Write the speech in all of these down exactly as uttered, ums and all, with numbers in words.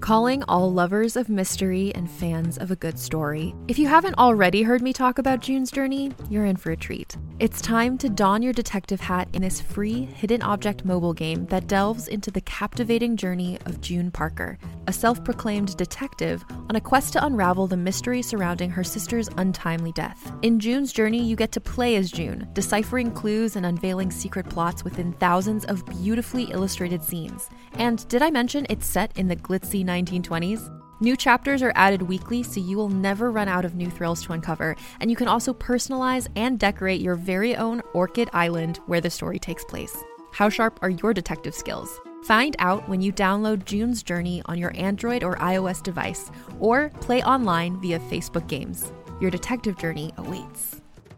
Calling all lovers of mystery and fans of a good story. If you haven't already heard me talk about June's Journey, you're in for a treat. It's time to don your detective hat in this free hidden object mobile game that delves into the captivating journey of June Parker, a self-proclaimed detective on a quest to unravel the mystery surrounding her sister's untimely death. In June's Journey, you get to play as June, deciphering clues and unveiling secret plots within thousands of beautifully illustrated scenes. And did I mention it's set in the glitzy nineteen twenties? New chapters are added weekly, so you will never run out of new thrills to uncover, and you can also personalize and decorate your very own Orchid Island where the story takes place. How sharp are your detective skills? Find out when you download June's Journey on your Android or iOS device, or play online via Facebook Games. Your detective journey awaits.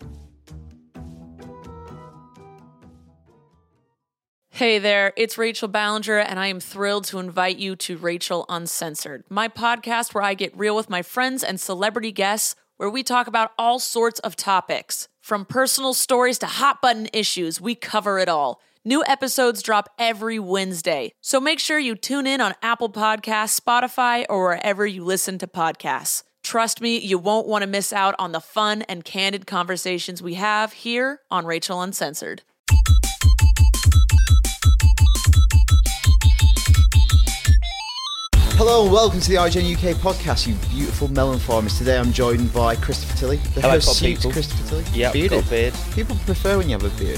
Hey there, it's Rachel Ballinger, and I am thrilled to invite you to Rachel Uncensored, my podcast where I get real with my friends and celebrity guests, where we talk about all sorts of topics. From personal stories to hot-button issues, we cover it all. New episodes drop every Wednesday, so make sure you tune in on Apple Podcasts, Spotify, or wherever you listen to podcasts. Trust me, you won't want to miss out on the fun and candid conversations we have here on Rachel Uncensored. Hello and welcome to the I G N U K podcast, you beautiful melon farmers. Today I'm joined by Christopher Tilley. The Hello, host suits people. Christopher Tilley. Yeah, got a beard. People prefer when you have a beard.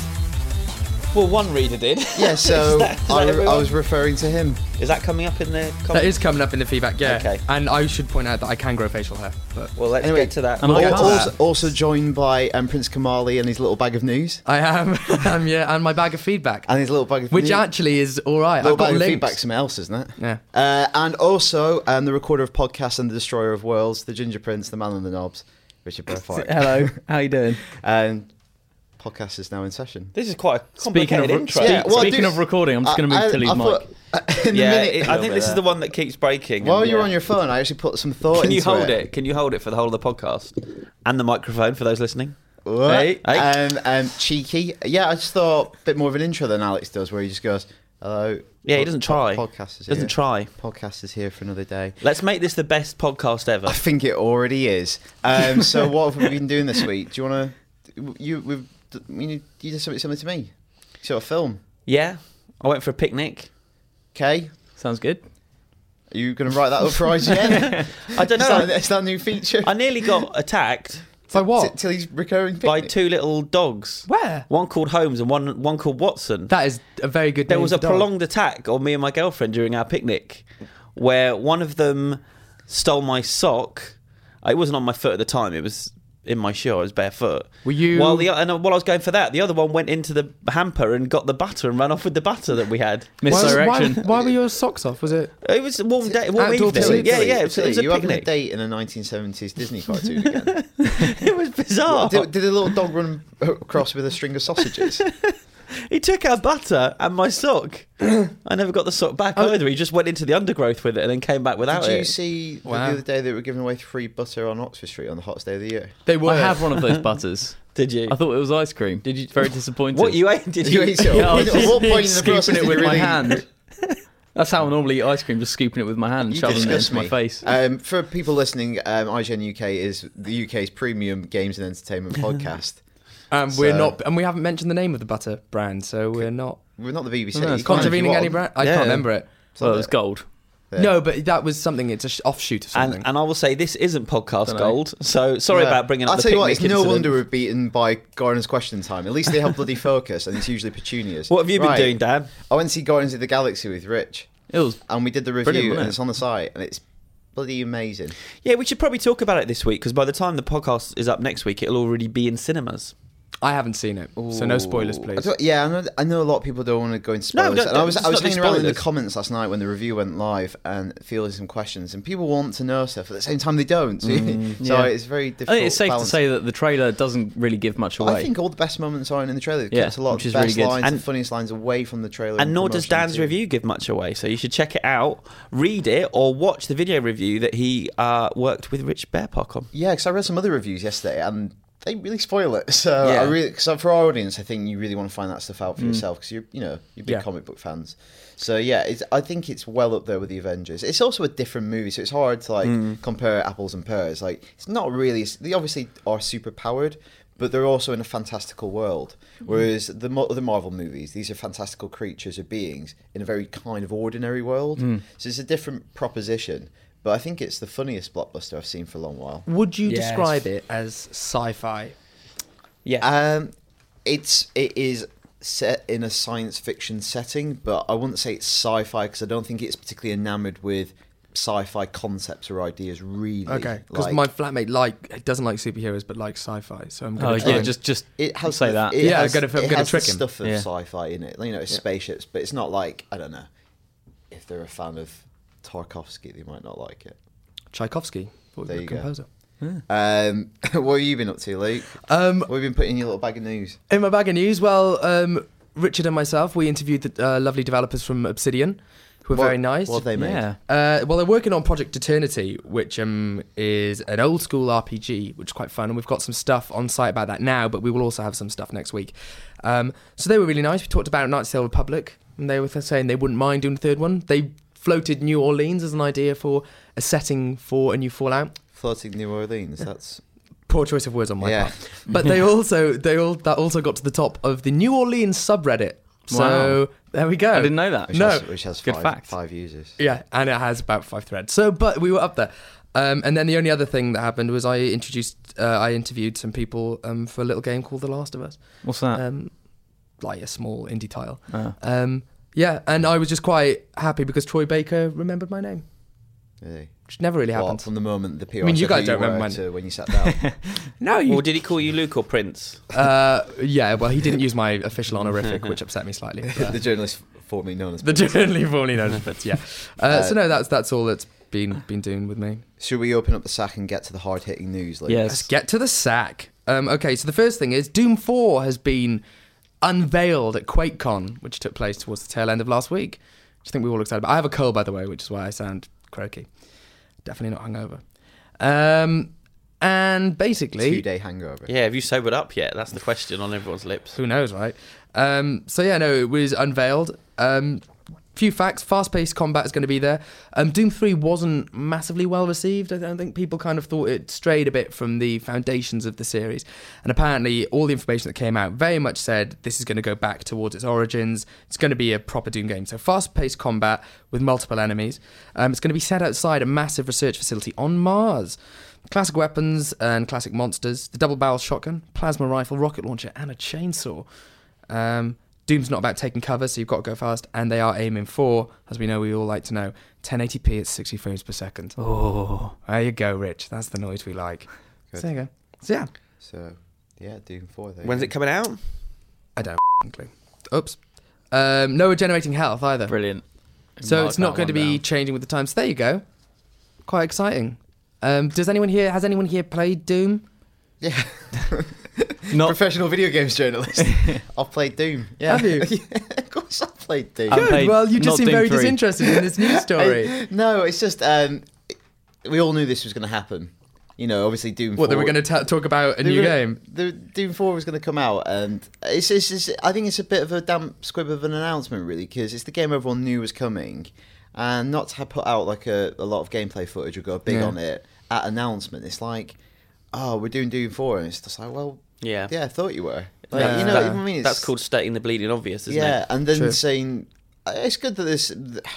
Well, one reader did. Yeah, so is that, is I, that I was referring to him. Is that coming up in the comments? That is coming up in the feedback, yeah. Okay. And I should point out that I can grow facial hair. But Well, let's Anyway, get to that. I'm Al- not also, get to that. also joined by um, Prince Kamali and his little bag of news. I am, um, yeah, and my bag of feedback, And his little bag of which news. actually is all right. little I've got bag of links. feedback, something else, isn't it? Yeah. Uh, and also um, the recorder of podcasts and the destroyer of worlds, the Ginger Prince, the man on the knobs, Richard Burfart. Hello, how you doing? And podcast is now in session. This is quite a Speaking complicated of, intro. Yeah, well, speaking do- of recording, I'm just going to I- move I- Tilly's I mic. thought- in the yeah, minute- it, I think this is the one that keeps breaking. While and- you're yeah. on your phone, I actually put some thought Can you into hold it? Can you hold it for the whole of the podcast? And the microphone for those listening? What? Hey, hey. Um, um, cheeky. Yeah, I just thought a bit more of an intro than Alex does, where he just goes, hello. Yeah, he pod- doesn't try. Podcast is Doesn't here. try. Podcast is here for another day. Let's make this the best podcast ever. I think it already is. Um, so what have we been doing this week? Do you want to... You, we've, you, you did something similar to me. You saw a film. Yeah, I went for a picnic. Okay. Sounds good. Are you going to write that up for I G N? I don't Is know. that, is that a new feature? I nearly got attacked By what? T- Tilly's recurring by picnic? two little dogs. Where? One called Holmes and one one called Watson. That is a very good There name was a for dog. prolonged attack on me and my girlfriend during our picnic, where one of them stole my sock. It wasn't on my foot at the time; it was in my shoe. I was barefoot. Were you- While the and while I was going for that, the other one went into the hamper and got the butter and ran off with the butter that we had. Why, was- Misdirection. why, why were your socks off? Was it? It was a warm day, warm Outdoor evening. picnic? Yeah, yeah. It was, Tilly, it was a you having a picnic. date in a nineteen seventies Disney cartoon again? It was bizarre. Did, did a little dog run across with a string of sausages? He took our butter and my sock. I never got the sock back Oh. either. He just went into the undergrowth with it and then came back without Did you it. see the Wow. other day they were giving away free butter on Oxford Street on the hottest day of the year? They were. I have one of those butters. Did you? I thought it was ice cream. Did you? Very disappointed. What you ate? Did Did you? you eat it? Yeah, I was At what point in the scooping process it did with you my really- hand. That's how I normally eat ice cream, just scooping it with my hand and You shoving it disgust into my me. face. Um, for people listening, um, I G N U K is the U K's premium games and entertainment podcast. Um, we're So- not, and we haven't mentioned the name of the butter brand, so we're not We're not the B B C. No, it's You can if you contravening any want. brand. I Yeah. can't remember it. Well, it was gold. Yeah. No, but that was something. It's a sh- offshoot of something. And, and I will say this isn't podcast Dunno. gold, so sorry Yeah. about bringing up I'll the tell you what, picnic it's no incident. wonder we're beaten by Gardens Question Time. At least they have bloody focus, and it's usually petunias. What have you been Right. doing, Dan? I went to see Guardians of the Galaxy with Rich, It was. and we did the Brilliant, review, wasn't and it? it's on the site, and it's bloody amazing. Yeah, we should probably talk about it this week because by the time the podcast is up next week, it'll already be in cinemas. I haven't seen it, so no spoilers, I please. don't- yeah, I know, I know a lot of people don't want to go into No, spoilers. don't- and I was, don't- I was it's not hanging around in the spoilers. comments last night when the review went live and fielding some questions, and people want to know stuff at the same time they don't. So, Mm, so yeah. it's very difficult. I think it's safe balance. to say that the trailer doesn't really give much away. I think all the best moments are in the trailer. It Yeah, keeps a lot which of is the best really good. lines, And- the funniest lines away from the trailer. And nor does promotion Dan's too. review give much away, so you should check it out, read it, or watch the video review that he uh, worked with Rich Bearpark on. Yeah, because I read some other reviews yesterday, and they really spoil it. So Yeah. I really, so for our audience, I think you really want to find that stuff out for yourself because you're, you know, you're big Yeah. comic book fans. So yeah, it's, I think it's well up there with the Avengers. It's also a different movie, so it's hard to like compare apples and pears. Like it's not really. They obviously are super powered, but they're also in a fantastical world. Whereas the mo- the Marvel movies, these are fantastical creatures or beings in a very kind of ordinary world. So it's a different proposition. But I think it's the funniest blockbuster I've seen for a long while. Would you Yes. describe it as sci-fi? Yeah. Um, it's it is set in a science fiction setting, but I wouldn't say it's sci-fi because I don't think it's particularly enamoured with sci-fi concepts or ideas. Really, Okay, because Like, my flatmate like doesn't like superheroes but likes sci-fi, so I'm Oh gonna try yeah, and- just just it has say the- that. It Yeah, I'm has, gonna- I'm it gonna has trick the him. stuff of Yeah. sci-fi in it. You know, it's spaceships, but it's not like I don't know if they're a fan of Tarkovsky, they might not like it. Tchaikovsky, There the you go. composer. Um, what have you been up to, Luke? Um, What have you been putting in your little bag of news? in my bag of news, well, um, Richard and myself, we interviewed the uh, lovely developers from Obsidian, who were What- very nice. What have they made? Yeah. Uh, well, they're working on Project Eternity, which um, is an old school R P G, which is quite fun. And we've got some stuff on site about that now, but we will also have some stuff next week. Um, so they were really nice. We talked about Knights of the Old Republic, and they were saying they wouldn't mind doing the third one. They floated New Orleans as an idea for a setting for a new Fallout. Floating New Orleans. That's Poor choice of words on my Yeah. part. But they also they all that also got to the top of the New Orleans subreddit. So Wow. there we go. I didn't know that. which No. has, which has Good five, fact. five users. Yeah, and it has about five threads. So, but we were up there. Um, and then the only other thing that happened was I introduced, uh, I interviewed some people um, for a little game called The Last of Us, What's that? um, like a small indie title. Oh. Um, yeah, and I was just quite happy because Troy Baker remembered my name, Really. which never really What, happens. from the moment the P R I mean, you said guys who don't remember were mine. to when you sat down. No, you. Or did he call you Luke or Prince? Uh, yeah, well, he didn't use my official honorific, which upset me slightly. but- the journalist formerly known as. The journally formerly known as Fritz, yeah. Uh, so no, that's that's all that's been been doing with me. Should we open up the sack and get to the hard hitting news? Luke? Yes. Let's get to the sack. Um, okay, so the first thing is Doom four has been unveiled at QuakeCon, which took place towards the tail end of last week, which I think we all excited about. I have a cold, by the way, which is why I sound croaky. Definitely not hungover. Um, and basically, Two day hangover. Yeah, have you sobered up yet? That's the question on everyone's lips. who knows, right? Um, so yeah, no, it was unveiled. Um, few facts: fast-paced combat is going to be there. Um, Doom three wasn't massively well received. I don't think people kind of thought it strayed a bit from the foundations of the series. And apparently, all the information that came out very much said this is going to go back towards its origins. It's going to be a proper Doom game. So fast-paced combat with multiple enemies. Um, it's going to be set outside a massive research facility on Mars. Classic weapons and classic monsters, the double-barrel shotgun, plasma rifle, rocket launcher, and a chainsaw. Um, Doom's not about taking cover, so you've got to go fast, and they are aiming for, as we know, we all like to know, ten eighty p at sixty frames per second. Oh. There you go, Rich. That's the noise we like. Good. So there you go. So yeah, So, yeah, Doom four. There you When's go. it coming out? I don't f***ing clue. Oops. Um, no regenerating health either. Brilliant. So Mark it's not that going to one be down. changing with the times. So there you go. Quite exciting. Um, does anyone here? Has anyone here played Doom? Yeah. Not Professional video games journalist. I've played Doom. Yeah. Have you? Yeah, of course I've played Doom. I've Good. played Well, you just not seem Doom very three. disinterested in this news story. I- no, it's just um, we all knew this was going to happen. You know, obviously Doom. What? They four, were going to talk about a they new were- game. The Doom four was going to come out, and it's, it's, it's I think it's a bit of a damp squib of an announcement, really, because it's the game everyone knew was coming, and not to have put out like a, a lot of gameplay footage or go big Yeah. on it at announcement. It's like, oh, we're doing Doom four, and it's just like, well, Yeah. yeah, I thought you were. Like, Yeah. you know, That- what I mean, it's, that's called stating the bleeding obvious, isn't yeah, it? and then True. saying it's good that this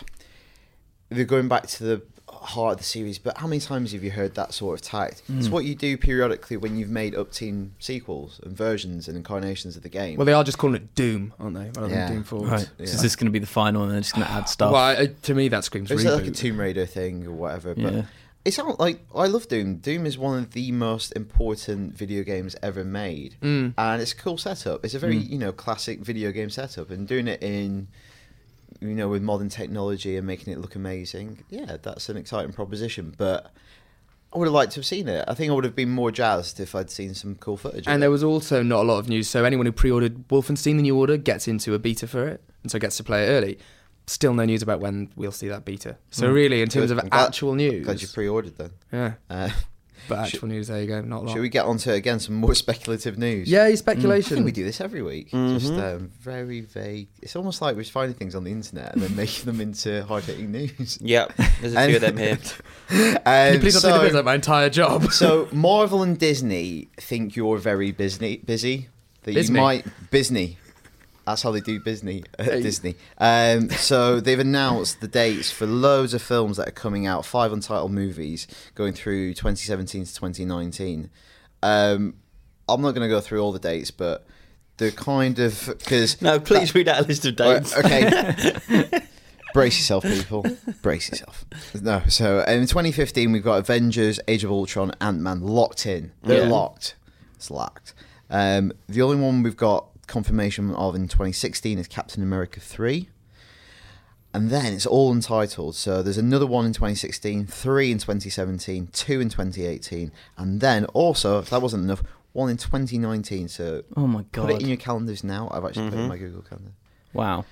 they're going back to the heart of the series. But how many times have you heard that sort of tact? It's what you do periodically when you've made up-team sequels and versions and incarnations of the game. Well, they are just calling it Doom, aren't they? Rather Yeah. than Doom four. Right. Yeah. So is this going to be the final and they're just going to add stuff? Well, I, to me, that screams it's reboot. like a Tomb Raider thing or whatever. But Yeah. it's not like I love Doom. Doom is one of the most important video games ever made, Mm. and it's a cool setup. It's a very you know classic video game setup, and doing it in you know with modern technology and making it look amazing. Yeah, that's an exciting proposition. But I would have liked to have seen it. I think I would have been more jazzed if I'd seen some cool footage. And of there it. was also not a lot of news. So anyone who pre-ordered Wolfenstein: The New Order gets into a beta for it, and so gets to play it early. Still no news about when we'll see that beta. So really, in terms Good. of I'm glad- actual news, Glad you pre-ordered then. yeah. Uh, But actual news, there you go, not a lot. Should we get on to, again, some more speculative news? Yeah, I speculation. think we do this every week. Mm-hmm. Just um, very vague. It's almost like we're finding things on the internet and then making them into hard-hitting news. Yep, there's a few of them here. Um, Can you please not so, take the piss out of my entire job? so Marvel and Disney think you're very busy. Busy. That Bisney. you might Disney. That's how they do Disney at Hey. Disney. Um, so they've announced the dates for loads of films that are coming out. Five untitled movies going through twenty seventeen to twenty nineteen. Um, I'm not going to go through all the dates, but they're kind of because No, please read out a list of dates. Okay. Brace yourself, people. Brace yourself. No, so in twenty fifteen, we've got Avengers, Age of Ultron, Ant-Man locked in. They're Yeah. locked. It's locked. Um, the only one we've got confirmation of in twenty sixteen is Captain America three. And then it's all untitled. So there's another one in twenty sixteen, three in twenty seventeen, two in twenty eighteen, and then also, if that wasn't enough, one in twenty nineteen. So Oh my put it in god! your calendars now. I've actually put it in my Google Calendar. Wow.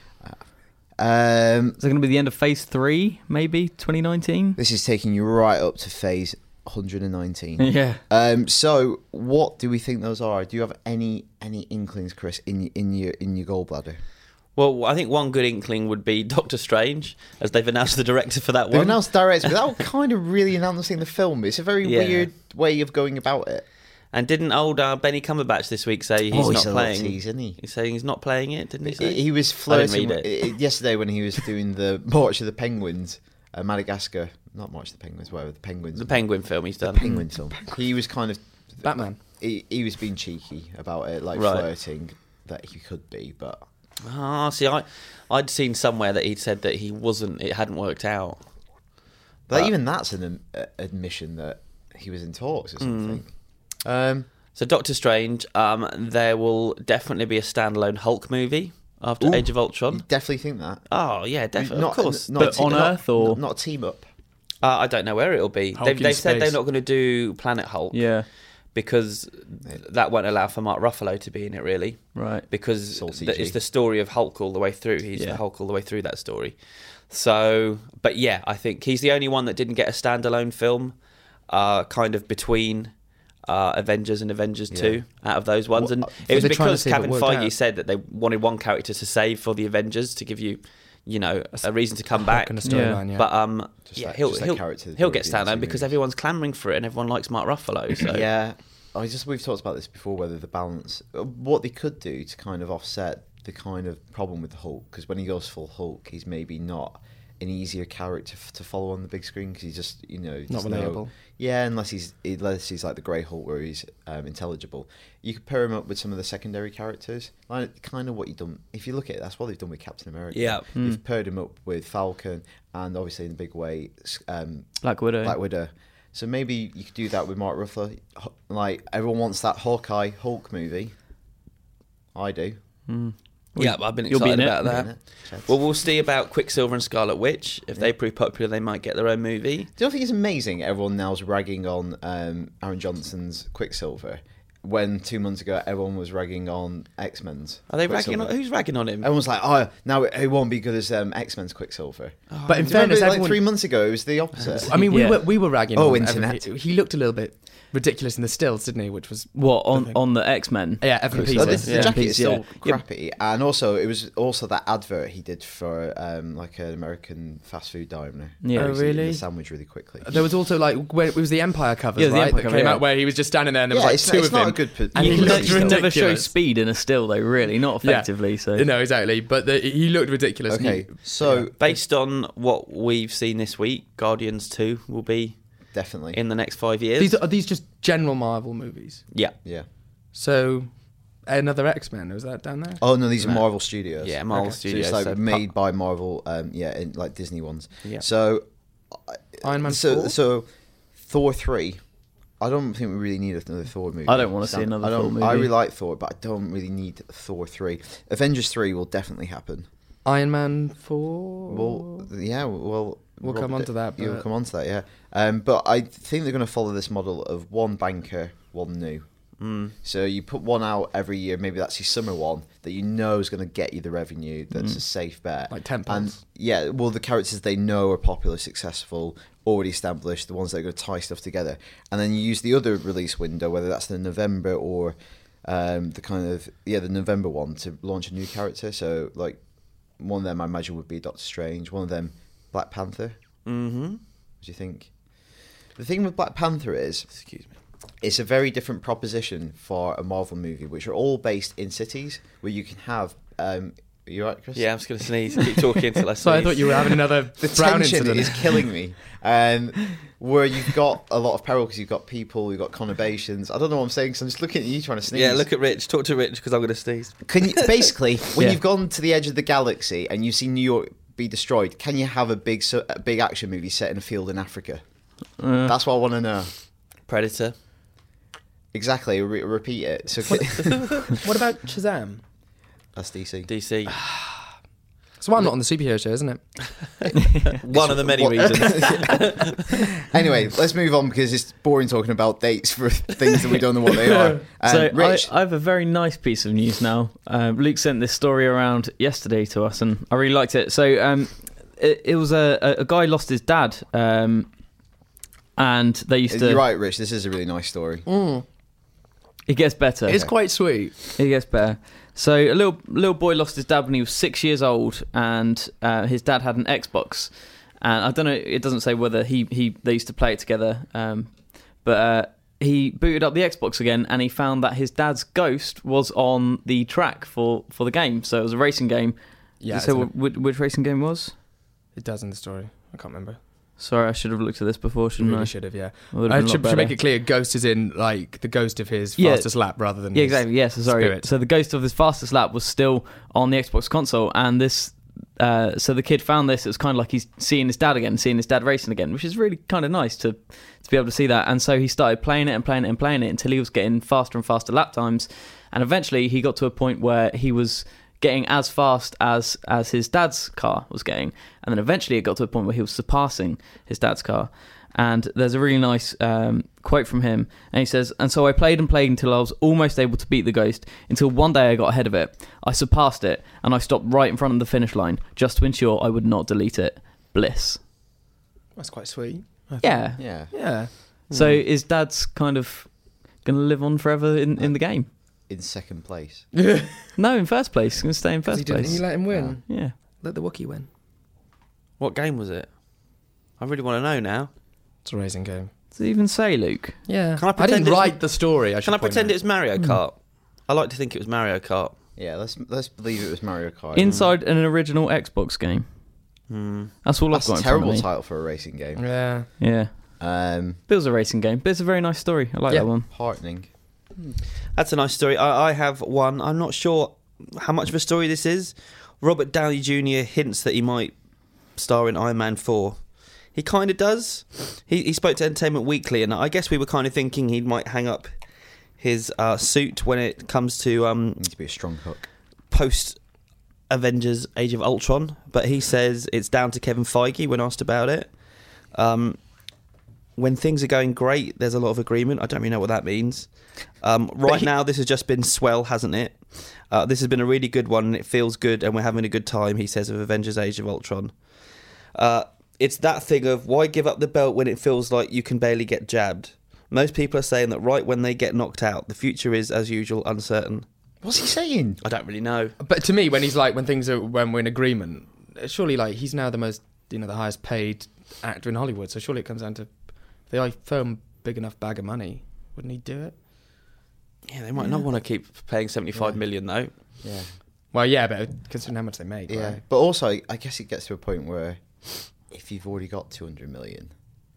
Um, Is it going to be the end of Phase Three? Maybe twenty nineteen. This is taking you right up to phase one hundred nineteen. Yeah. Um, so, what do we think those are? Do you have any any inklings, Chris, in in your in your gallbladder? Well, I think one good inkling would be Doctor Strange, as they've announced the director for that They've one. announced director without kind of really announcing the film. It's a very Yeah. weird way of going about it. And didn't old uh, Benny Cumberbatch this week say he's Oh, not he's a little playing? tease, isn't he? He's saying he's not playing it, didn't he say? He, he was I didn't flirting read with, it. it- yesterday when he was doing the March of the Penguins, uh, Madagascar, not March of the Penguins, whatever, the Penguins. The Penguin film he's the done. Penguin film. He was kind of Batman. He, he was being cheeky about it, like Right. flirting that he could be, but Ah, see, I, I'd seen somewhere that he'd said that he wasn't, it hadn't worked out. but But- even that's an uh, admission that he was in talks Hmm. or something. Um, So Doctor Strange, um, there will definitely be a standalone Hulk movie after Ooh. Age of Ultron. you definitely think that? Oh yeah, definitely, Not- of course. not But a on not- Earth or- not, not a team up. Uh, I don't know where it'll be. Hulk They've, in they've said they're space. not going to do Planet Hulk Yeah. because that won't allow for Mark Ruffalo to be in it, really. Right. Because It's all C the, G. it's the story of Hulk all the way through. He's Yeah. the Hulk all the way through that story. So, but yeah, I think he's the only one that didn't get a standalone film, uh, kind of between uh, Avengers and Avengers Yeah. two out of those ones. What- And uh, it was they're trying to because see if it Kevin worked Feige out. said that they wanted one character to save for the Avengers to give you, you know, a reason to come back. Kind of storyline, yeah. But um, Just yeah, that- he'll just that he'll, character that he'll they get did in the standalone two because movies. everyone's clamoring for it and everyone likes Mark Ruffalo. So Yeah, I just we've talked about this before. Whether the balance, uh, what they could do to kind of offset the kind of problem with the Hulk, because when he goes full Hulk, he's maybe not an easier character f- to follow on the big screen because he's just you know Not just no- relatable. yeah, unless he's unless he's like the Grey Hulk where he's um, intelligible. You could pair him up with some of the secondary characters, like kind of what you've done. If you look at it, that's what they've done with Captain America. Yeah. They've paired him up with Falcon, and obviously in a big way, s- um, Black Widow. Black Widow. So maybe you could do that with Mark Ruffalo. H- Like everyone wants that Hawkeye Hulk movie. I do. yeah, I've been You'll be excited in it. about that. Isn't it? Chad? Well, we'll see about Quicksilver and Scarlet Witch. If they prove popular, they might get their own movie. Do you think it's amazing? Everyone now's ragging on um, Aaron Johnson's Quicksilver, when two months ago everyone was ragging on X Men's. Are they ragging on? Who's ragging on him? Everyone's like, oh, now it, it won't be good as um, X Men's Quicksilver. But in Do you remember, fairness, like everyone, three months ago, it was the opposite. I mean, we Yeah. were we were ragging. Oh, on internet. Evan. He looked a little bit ridiculous in the stills, didn't he? Which was What on thing. on the X Men? yeah, Evan Oh, Peters. the, the Yeah. jacket Piece, is still yeah. crappy, and also it was also that advert he did for um, like an American fast food diner. Yeah. Where Oh, he's eating really? The sandwich really quickly. There was also like where it was the Empire covers, Yeah, the right? Empire that cover, came yeah. out where he was just standing there and there yeah, was like it's, two it's of not him. a good. Po- And You he can looked never, never show ridiculous. speed in a still though, really, not Yeah. effectively. So No, exactly. But the, he looked ridiculous. and Okay, he- so Based on what we've seen this week, Guardians two will be definitely, in the next five years. these are, are these just general Marvel movies? yeah, yeah. So another X Men, was that down there? Oh no, these are No. Marvel Studios. yeah, Marvel Okay. So Studios. So it's like so made by Marvel. Um, yeah, in, like Disney ones. Yeah. So Iron Man so four? so Thor three. I don't think we really need another Thor movie. I don't wanna see Stand- another I don't, Thor I movie. really like Thor, but I don't really need Thor three. Avengers three will definitely happen. Iron Man four. Well, yeah, well, We'll come on to that, You'll but- come on to that, yeah. Um, but I think they're going to follow this model of one banker, one new. Mm. So you put one out every year, maybe that's your summer one, that you know is going to get you the revenue, that's mm. a safe bet. Like ten And pounds. yeah, well, the characters they know are popular, successful, already established, the ones that are going to tie stuff together. And then you use the other release window, whether that's the November or um, the kind of, yeah, the November one to launch a new character. So, like, one of them I imagine would be Doctor Strange, one of them Black Panther. Mm-hmm. What do you think? The thing with Black Panther is, Excuse me. it's a very different proposition for a Marvel movie, which are all based in cities where you can have. Um, are you right, Chris? Yeah, I'm just going to sneeze. Keep talking until I sneeze. So I thought you were having another The brown tension incident. is killing me. Um, where you've got a lot of peril because you've got people, you've got conurbations. I don't know what I'm saying, because I'm just looking at you trying to sneeze. Yeah, look at Rich. Talk to Rich because I'm going to sneeze. Can you, basically, when Yeah. you've gone to the edge of the galaxy and you see New York be destroyed, can you have a big, so- a big action movie set in a field in Africa? Uh, That's what I want to know. Predator. Exactly. Re- repeat it. So What about Shazam? that's D C. D C. So I'm not on the superhero show, isn't it? One of the many What- reasons. Anyway, let's move on because it's boring talking about dates for things that we don't know what they are. Um, so I, Rich, I have a very nice piece of news now. Uh, Luke sent this story around yesterday to us, and I really liked it. So um, it, it was a, a, a guy lost his dad, um, and they used to. you're right, Rich. This is a really nice story. Mm. It gets better. It's quite sweet. It gets better. So a little little boy lost his dad when he was six years old, and uh, his dad had an Xbox. And I don't know. It doesn't say whether he, he they used to play it together, um, but uh, he booted up the Xbox again, and he found that his dad's ghost was on the track for, for the game. So it was a racing game. Yeah, Does it it's say in what, which, which racing game it was? It does in the story. I can't remember. Sorry, I should have looked at this before, You shouldn't really I? should have, yeah. I would've I been a lot should, should better. make it clear, ghost is in, like, the ghost of his Yeah. fastest lap rather than Yeah, his exactly. Yes, sorry. spirit. So the ghost of his fastest lap was still on the Xbox console, and this. Uh, so the kid found this. It was kind of like he's seeing his dad again, seeing his dad racing again, which is really kind of nice to to be able to see that. And so he started playing it and playing it and playing it until he was getting faster and faster lap times, and eventually he got to a point where he was getting as fast as as his dad's car was getting, and then eventually it got to a point where he was surpassing his dad's car. And there's a really nice um, quote from him, and he says, "And so I played and played until I was almost able to beat the ghost, until one day I got ahead of it. I surpassed it, and I stopped right in front of the finish line, just to ensure I would not delete it. Bliss." That's quite sweet. I think. Yeah. Yeah. Yeah. So his dad's kind of going to live on forever in, in the game. In second place. No, in first place. He's going to stay in Because first he didn't place. he let him win. Yeah. Let the Wookiee win. What game was it? I really want to know now. It's a racing game. Does it even say, Luke? Yeah. Can I I pretend didn't it's- write the story. I should Can I point pretend out. it's Mario Kart? I like to think it was Mario Kart. Yeah, let's let's believe it was Mario Kart. Inside an original Xbox game. Hmm. That's all That's I've got a in front terrible of me. title for a racing game. Yeah. Yeah. Um, Bill's a racing game, but it's a very nice story. I like Yeah. that one. heartening. That's a nice story. I, I have one. I'm not sure how much of a story this is. Robert Downey Junior hints that he might star in Iron Man four. He kind of does. He, he spoke to Entertainment Weekly, and I guess we were kind of thinking he might hang up his uh, suit when it comes to um, Needs to be a strong hook. post Avengers Age of Ultron, but he says it's down to Kevin Feige when asked about it. Um, when things are going great, there's a lot of agreement. I don't really know what that means. Um, right he- now, this has just been swell, hasn't it? Uh, this has been a really good one, and it feels good, and we're having a good time, he says, of Avengers Age of Ultron. Uh, it's that thing of why give up the belt when it feels like you can barely get jabbed. Most people are saying that right when they get knocked out, the future is, as usual, uncertain. What's he saying? I don't really know. But to me, when he's like, when things are, when we're in agreement, surely like he's now the most, you know, the highest paid actor in Hollywood. So surely it comes down to, if they like throw him a big enough bag of money, wouldn't he do it? Yeah, they might not want to keep paying seventy-five Yeah. million though. Yeah. Well, yeah, but considering how much they make, Yeah. right? But also, I guess it gets to a point where if you've already got two hundred million,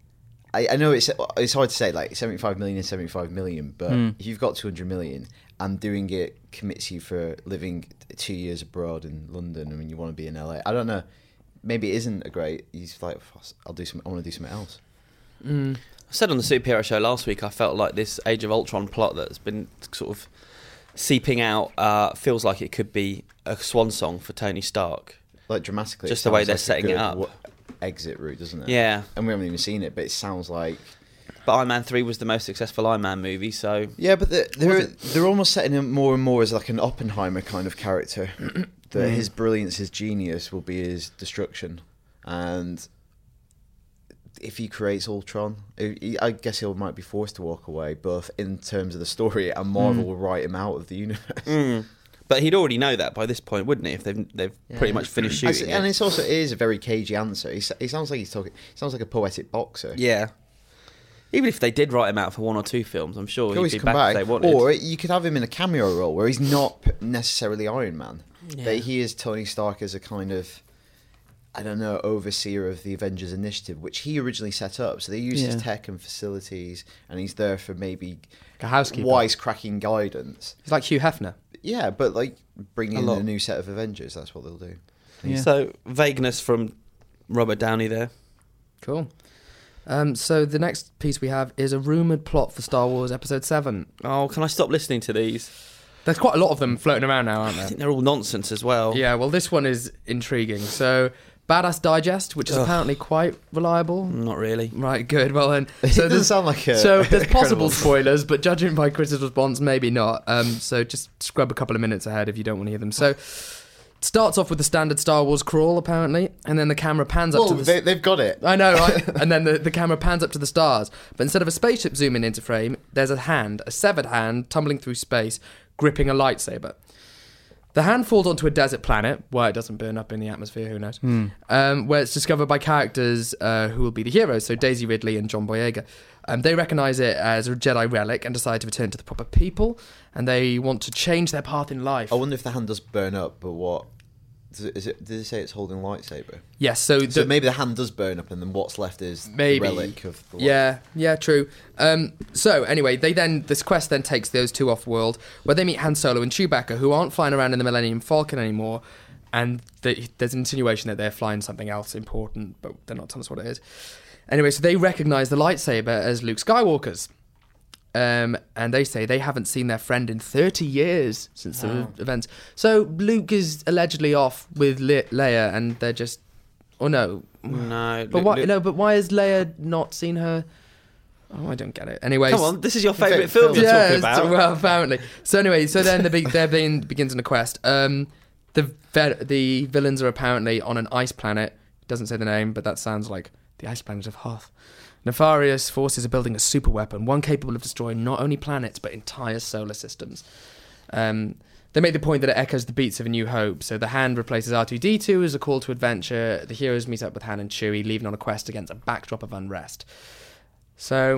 I, I know it's it's hard to say, like, seventy-five million is seventy-five million, but Mm. if you've got two hundred million and doing it commits you for living two years abroad in London, I mean, you want to be in L A. I don't know. Maybe it isn't a great. He's like, I'll do some. I want to do something else. Mm. I said on the superhero show last week, I felt like this Age of Ultron plot that's been sort of seeping out uh, feels like it could be a swan song for Tony Stark. Like, dramatically, Just it the way sounds they're like a setting it good up. wa- exit route, doesn't it? Yeah. And we haven't even seen it, but it sounds like But Iron Man three was the most successful Iron Man movie, so... Yeah, but they're they're, they're almost setting him more and more as like an Oppenheimer kind of character. That his brilliance, his genius, will be his destruction, and if he creates Ultron, he, I guess he might be forced to walk away, both in terms of the story and Marvel mm. will write him out of the universe. Mm. But he'd already know that by this point, wouldn't he? If they've they've yeah. pretty much finished shooting and it. it's also it is a very cagey answer. He, he sounds like he's talking. He sounds like a poetic boxer. Yeah. Even if they did write him out for one or two films, I'm sure he'd be back, back if they wanted. Or you could have him in a cameo role where he's not necessarily Iron Man. Yeah. That he is Tony Stark as a kind of, I don't know, overseer of the Avengers Initiative, which he originally set up. So they use yeah. his tech and facilities, and he's there for maybe a housekeeper, wisecracking guidance. He's like Hugh Hefner. Yeah, but like bringing in a new set of Avengers, that's what they'll do. Yeah. So vagueness from Robert Downey there. Cool. Um, so the next piece we have is a rumoured plot for Star Wars Episode seven. Oh, can I stop listening to these? There's quite a lot of them floating around now, aren't there? I think they're all nonsense as well. Yeah, well, this one is intriguing. So, Badass Digest, which is Ugh. apparently quite reliable. Not really. Right, good. Well, then... So it doesn't there's, sound like a... So, there's possible spoilers, but judging by Chris's response, maybe not. Um, so, just scrub a couple of minutes ahead if you don't want to hear them. So... Starts off with the standard Star Wars crawl, apparently, and then the camera pans up well, to the... They, they've got it. I know, right? And then the, the camera pans up to the stars. But instead of a spaceship zooming into frame, there's a hand, a severed hand, tumbling through space, gripping a lightsaber. The hand falls onto a desert planet. Why it doesn't burn up in the atmosphere, who knows? Mm. Um, where it's discovered by characters uh, who will be the heroes, so Daisy Ridley and John Boyega. Um, they recognise it as a Jedi relic and decide to return to the proper people, and they want to change their path in life. I wonder if the hand does burn up, but what... Does it, is it, did it say it's holding a lightsaber? Yes, so... The, so maybe the hand does burn up, and then what's left is maybe. the relic of the light. Yeah, yeah, true. Um, so, anyway, they then... This quest then takes those two off-world, where they meet Han Solo and Chewbacca, who aren't flying around in the Millennium Falcon anymore, and they, there's an insinuation that they're flying something else important, but they're not telling us what it is. Anyway, so they recognise the lightsaber as Luke Skywalker's. Um, and they say they haven't seen their friend in thirty years since wow. the events. So Luke is allegedly off with Le- Leia, and they're just, oh no, no. But Luke, why? Luke... No, but why has Leia not seen her? Oh, I don't get it. Anyway, come on, this is your favourite film you're yeah, talking about. Well, apparently. So anyway, so then the big there being begins on a quest. Um, the the villains are apparently on an ice planet. It doesn't say the name, but that sounds like the ice planet of Hoth. Nefarious forces are building a super weapon, one capable of destroying not only planets, but entire solar systems. Um, they make the point that it echoes the beats of A New Hope, so the hand replaces R two D two as a call to adventure. The heroes meet up with Han and Chewie, leaving on a quest against a backdrop of unrest. So...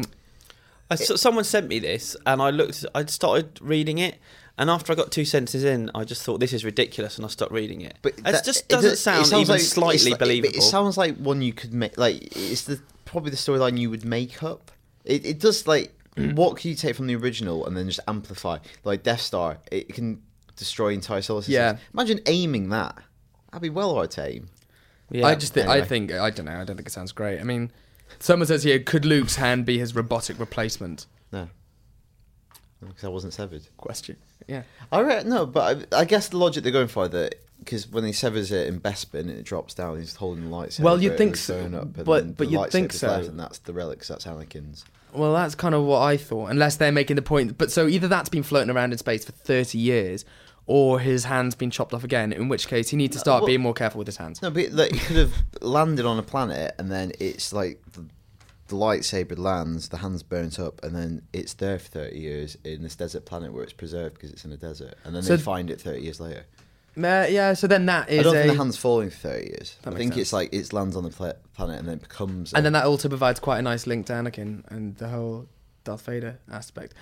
I, so someone sent me this, and I looked. I started reading it, and after I got two sentences in, I just thought, this is ridiculous, and I stopped reading it. But it that, just doesn't it, sound it even like, slightly like, believable. It, it sounds like one you could make... Like, it's the... probably the storyline you would make up. It it does, like, what can you take from the original and then just amplify? Like Death Star, it can destroy entire solar systems. Yeah. Imagine aiming that. That'd be well hard to aim. Yeah. I just think, anyway. I think, I don't know, I don't think it sounds great. I mean, someone says here, could Luke's hand be his robotic replacement? No. Because I wasn't severed. Question. Yeah. I re- No, but I, I guess the logic they're going for, that because when he severs it in Bespin and it drops down, he's holding the lightsaber. Well, you'd think so, up, but but you'd think so. Left, and that's the relics. That's Anakin's. Well, that's kind of what I thought. Unless they're making the point, but so either that's been floating around in space for thirty years, or his hand's been chopped off again. In which case, he needs to start well, being more careful with his hands. No, but like, he could have landed on a planet, and then it's like the, the lightsaber lands, the hand's burnt up, and then it's there for thirty years in this desert planet where it's preserved because it's in a desert, and then so, they find it thirty years later. Uh, yeah, so then that is. I don't a, think the hand's falling for thirty years. I think sense. it's like it lands on the pla- planet and then it becomes. And a, then that also provides quite a nice link to Anakin and the whole Darth Vader aspect.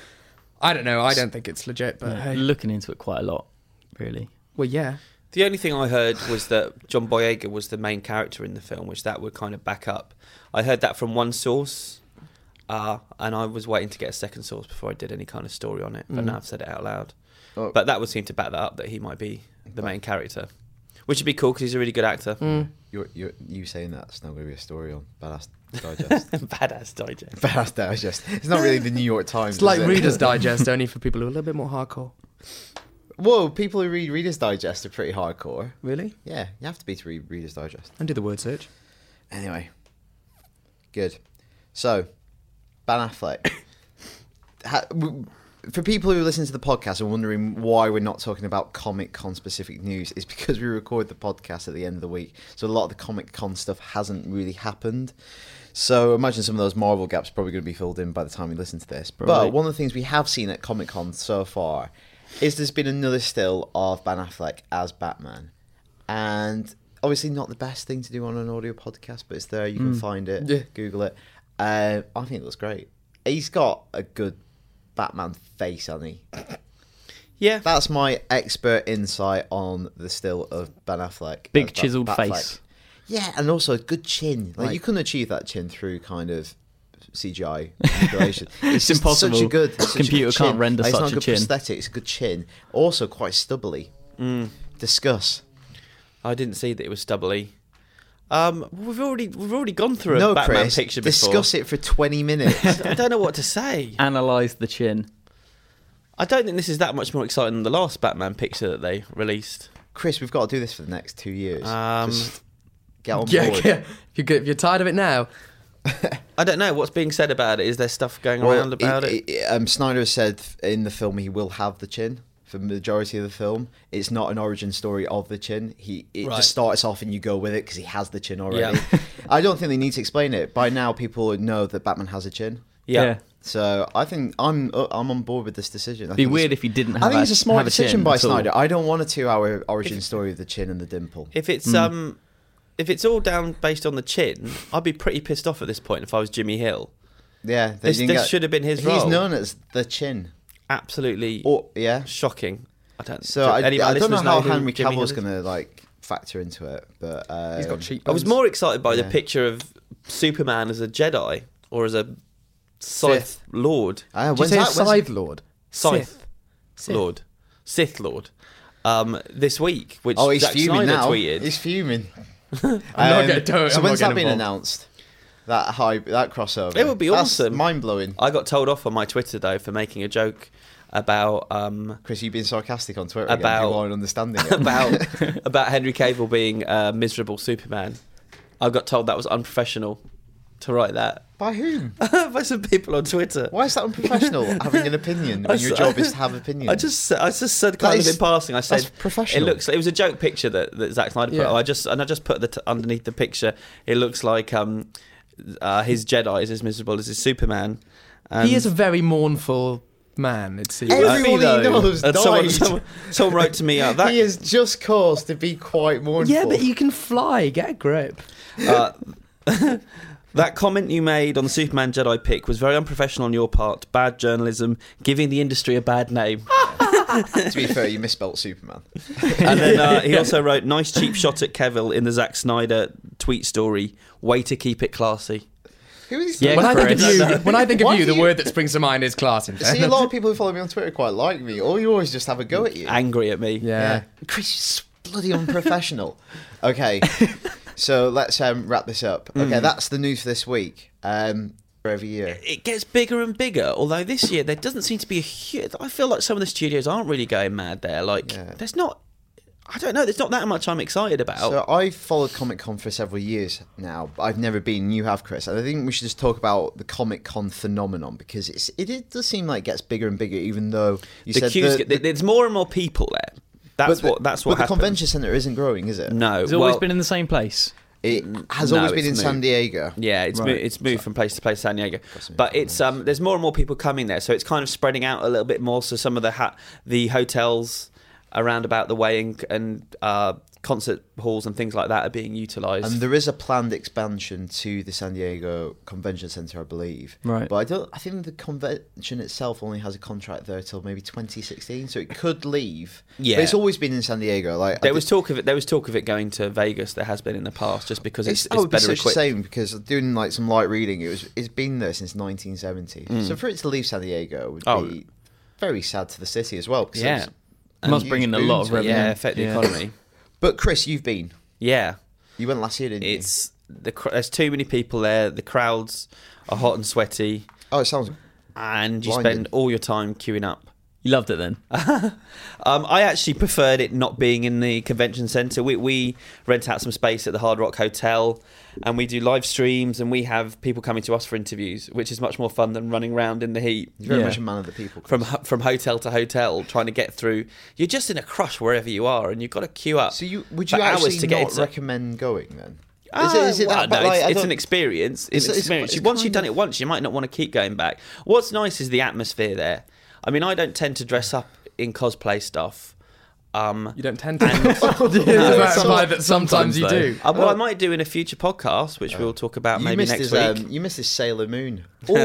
I don't know. I don't think it's legit, but yeah, hey. Looking into it quite a lot, really. Well, yeah. The only thing I heard was that John Boyega was the main character in the film, which that would kind of back up. I heard that from one source, uh, and I was waiting to get a second source before I did any kind of story on it. But mm. now I've said it out loud. Oh. But that would seem to back that up, that he might be the main character, which would be cool because he's a really good actor. Mm. You're, you're, you saying that's not going to be a story on Badass Digest. Badass Digest. Badass Digest. It's not really the New York Times. It's like it? Reader's Digest, only for people who are a little bit more hardcore. Whoa, people who read Reader's Digest are pretty hardcore. Really? Yeah, you have to be to read Reader's Digest. And do the word search. Anyway, good. So, Ben Affleck. ha- w- For people who listen to the podcast and wondering why we're not talking about Comic-Con specific news, it's because we record the podcast at the end of the week. So a lot of the Comic-Con stuff hasn't really happened. So imagine some of those Marvel gaps are probably going to be filled in by the time we listen to this. Right. But one of the things we have seen at Comic-Con so far is there's been another still of Ben Affleck as Batman. And obviously not the best thing to do on an audio podcast, but it's there. You can find it. Yeah. Google it. Uh, I think it looks great. He's got a good Batman face, hasn't he? Yeah. That's my expert insight on the still of Ben Affleck. Big as Bat- chiseled Batfleck. face. Yeah, and also a good chin. Like, Like- you couldn't achieve that chin through kind of C G I manipulation. It's, It's just impossible. Such a good such a Computer good can't chin. render Like, it's such not a good chin. prosthetic. It's a good chin. Also quite stubbly. Discuss. I didn't see that it was stubbly. Um, we've already we've already gone through a No, Batman Chris. picture before. Discuss it for twenty minutes. I don't know what to say. Analyze the chin. I don't think this is that much more exciting than the last Batman picture that they released. Chris, we've got to do this for the next two years. Um, Just get on Yeah, board. yeah. If you're, good, if you're tired of it now, I don't know what's being said about it. Is there stuff going Well, around about it? it- Um, Snyder has said in the film he will have the chin for the majority of the film. It's not an origin story of the chin. He it Right. just starts off and you go with it because he has the chin already. Yeah. I don't think they need to explain it. By now, people know that Batman has a chin. Yeah. So I think I'm uh, I'm on board with this decision. I It'd be think weird it's- if you didn't have I think a- it's a smart have a decision chin by at all. Snyder. I don't want a two-hour origin story of the chin and the dimple. If it's um, if it's all down based on the chin, I'd be pretty pissed off at this point if I was Jimmy Hill. Yeah, they This, didn't this get- should have been his He's role. known as the chin. Absolutely Or yeah. shocking. I don't. So do I, any of our I don't know listeners how who Henry Jimmy Hill Cavill's is? going to like factor into it, but uh, he's got cheap. I was more excited by the Yeah. picture of Superman as a Jedi or as a Sith Sith. Lord. Uh, Did you when's say a that- when's- Scythe Lord? Scythe Sith. Lord. Sith Lord. Um, this week, which Oh, he's Zack fuming Snyder now. tweeted. He's fuming. I'm not Um, gonna do it. So I'm when's not that getting been involved. announced? That high, that crossover. It would be That's awesome. Mind blowing. I got told off on my Twitter though for making a joke about um, Chris, you've been sarcastic on Twitter About- again. People aren't understanding it. about about Henry Cavill being a miserable Superman. I got told that was unprofessional to write that By whom? by some people on Twitter. Why is that unprofessional? Having an opinion when I your s- job is to have opinions. I just I just said kind That of is- in passing. I said that's professional. It looks. It was a joke picture that, that Zack Snyder put. Yeah. I just and I just put the t- underneath the picture. It looks like um, uh, his Jedi is as miserable as his Superman. And He is a very mournful man, it seems. Everyone he though. knows and died. someone, someone, someone wrote to me uh, that he is just cause to be quite mournful. Yeah, but you can fly. Get a grip. Uh, that comment you made on the Superman Jedi pick was very unprofessional on your part. Bad journalism, giving the industry a bad name. to be fair, you misspelt Superman. And then uh, he also wrote, "Nice cheap shot at Cavill in the Zack Snyder tweet story. Way to keep it classy." Who is Yeah, When I think of Chris. you, when I think of Why you, do the you- word that springs to mind is class. In See, a fairness. lot of people who follow me on Twitter quite like me. Or you always just have a go at you. Angry at me. Yeah. Chris, you're bloody unprofessional. Okay, so let's um, wrap this up. Mm. Okay, that's the news for this week. Um, for every year. It gets bigger and bigger. Although this year there doesn't seem to be a huge. I feel like some of the studios aren't really going mad there. Like Yeah. there's not. I don't know. There's not that much I'm excited about. So I've followed Comic Con for several years now. But I've never been. You have, Chris. And I think we should just talk about the Comic Con phenomenon because it's, it, it does seem like it gets bigger and bigger. Even though you the said queues the, get, the- there's more and more people there. That's but the- what. That's what But the happens. convention center isn't growing, is it? No, It's always well, been in the same place. It has No, always been in it's San moved. Diego. Yeah, it's Right. mo- it's moved from place to place, San Diego. Got some But it's um, there's more and more people coming there, so it's kind of spreading out a little bit more. So some of the ha- the hotels around about the way and, and uh, concert halls and things like that are being utilised. And there is a planned expansion to the San Diego Convention Center, I believe. Right. But I don't. I think the convention itself only has a contract there till maybe twenty sixteen, so it could leave. Yeah. But it's always been in San Diego. Like I there did- was talk of it. There was talk of it going to Vegas. There has been in the past, just because it's, It's, it's, that would be better such a equipped. shame because doing like some light reading, it was it's been there since nineteen seventy. So for it to leave San Diego would Oh. be very sad to the city as well. 'cause Yeah. it's- It must huge bring in a boom lot of to it. revenue. Yeah, affect the Yeah. economy. But Chris, you've been. Yeah, You went last year, didn't you? it's the cr- there's too many people there. The crowds are hot and sweaty, Oh, it sounds. and you Blinding. spend all your time queuing up. You loved it then? Um, I actually preferred it not being in the convention centre. We, we rent out some space at the Hard Rock Hotel, and we do live streams, and we have people coming to us for interviews, which is much more fun than running around in the heat. You're very Yeah. much a man of the people. From ho- from hotel to hotel, trying to get through. You're just in a crush wherever you are, and you've got to queue up. So you would for you hours actually to get not into- recommend going then? Ah, Is it, is it well, that? no, But, like, it's, I it's don't- an experience. It's, It's- an it's- experience. it's Once kind you've done of- it once, you might not want to keep going back. What's nice is the atmosphere there. I mean, I don't tend to dress up in cosplay stuff. Um, You don't tend to. And- Does that No, imply that sometimes you though. do? uh, well, I might do in a future podcast, which we'll talk about You maybe missed next his, week. um, you missed his Sailor Moon.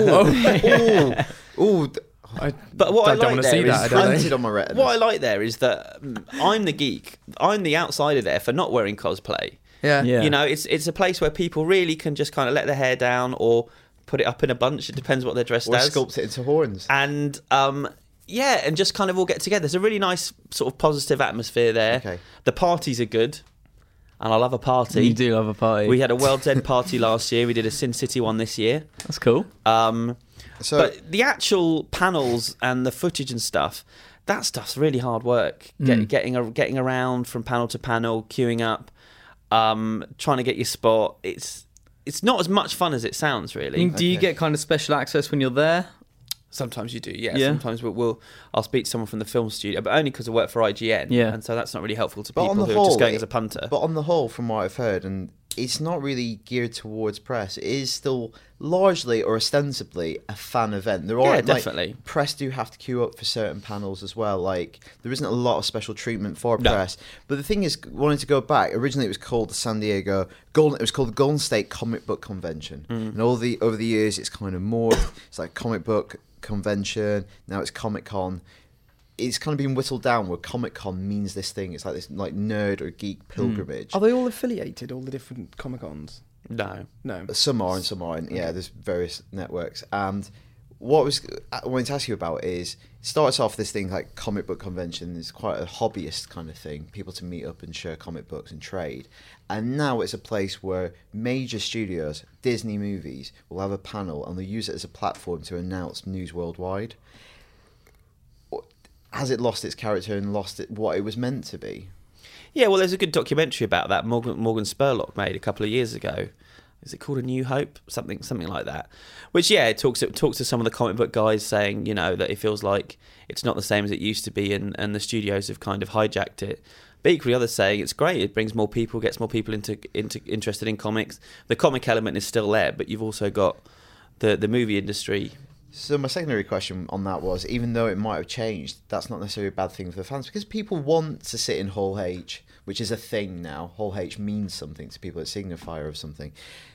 Oh, oh, I, But what I, I don't like want to there see is- that. I don't planted think. on my retina. what I like there is that mm, I'm the geek. I'm the outsider there for not wearing cosplay. Yeah. Yeah. You know, it's it's a place where people really can just kind of let their hair down or put it up in a bunch. It depends what they're dressed Or as. sculpt it into horns. And um, yeah, and just kind of all get together. There's a really nice sort of positive atmosphere there. Okay. The parties are good, and I love a party. You do love a party. We had a World's End party last year. We did a Sin City one this year. That's cool. Um, So but the actual panels and the footage and stuff, that stuff's really hard work. Get, Mm. Getting a, getting around from panel to panel, queuing up, um, trying to get your spot. It's it's not as much fun as it sounds, really. Do you Okay. get kind of special access when you're there? Sometimes you do, yeah. Yeah. Sometimes we'll, we'll I'll speak to someone from the film studio, but only because I work for I G N. Yeah. And so that's not really helpful to But people on the who whole, are just going it- as a punter. But on the whole, from what I've heard, and it's not really geared towards press. It is still largely or ostensibly a fan event. There are Yeah, like, definitely. press do have to queue up for certain panels as well. Like there isn't a lot of special treatment for No. press. But the thing is, wanting to go back, originally it was called the San Diego Golden. It was called the Golden State Comic Book Convention. Mm. And all the over the years, it's kind of morphed. It's like comic book convention. Now it's Comic Con. It's kind of been whittled down where Comic Con means this thing. It's like this like nerd or geek pilgrimage. Are they all affiliated? All the different Comic Cons? no. No. Some are and some aren't. Yeah, there's various networks. And what I was I wanted to ask you about is it starts off this thing like comic book convention is quite a hobbyist kind of thing, people to meet up and share comic books and trade. And now it's a place where major studios, Disney movies, will have a panel and they'll use it as a platform to announce news worldwide. Has it lost its character and lost it what it was meant to be? Yeah, well, there's a good documentary about that Morgan, Morgan Spurlock made a couple of years ago. Is it called A New Hope? Something something like that. Which, yeah, it talks, it talks to some of the comic book guys saying, you know, that it feels like it's not the same as it used to be and, and the studios have kind of hijacked it. But equally, others saying it's great. It brings more people, gets more people into, into interested in comics. The comic element is still there, but you've also got the, the movie industry. So my secondary question on that was, even though it might have changed, that's not necessarily a bad thing for the fans because people want to sit in Hall H, which is a thing now. Hall H means something to people, it's a signifier of something.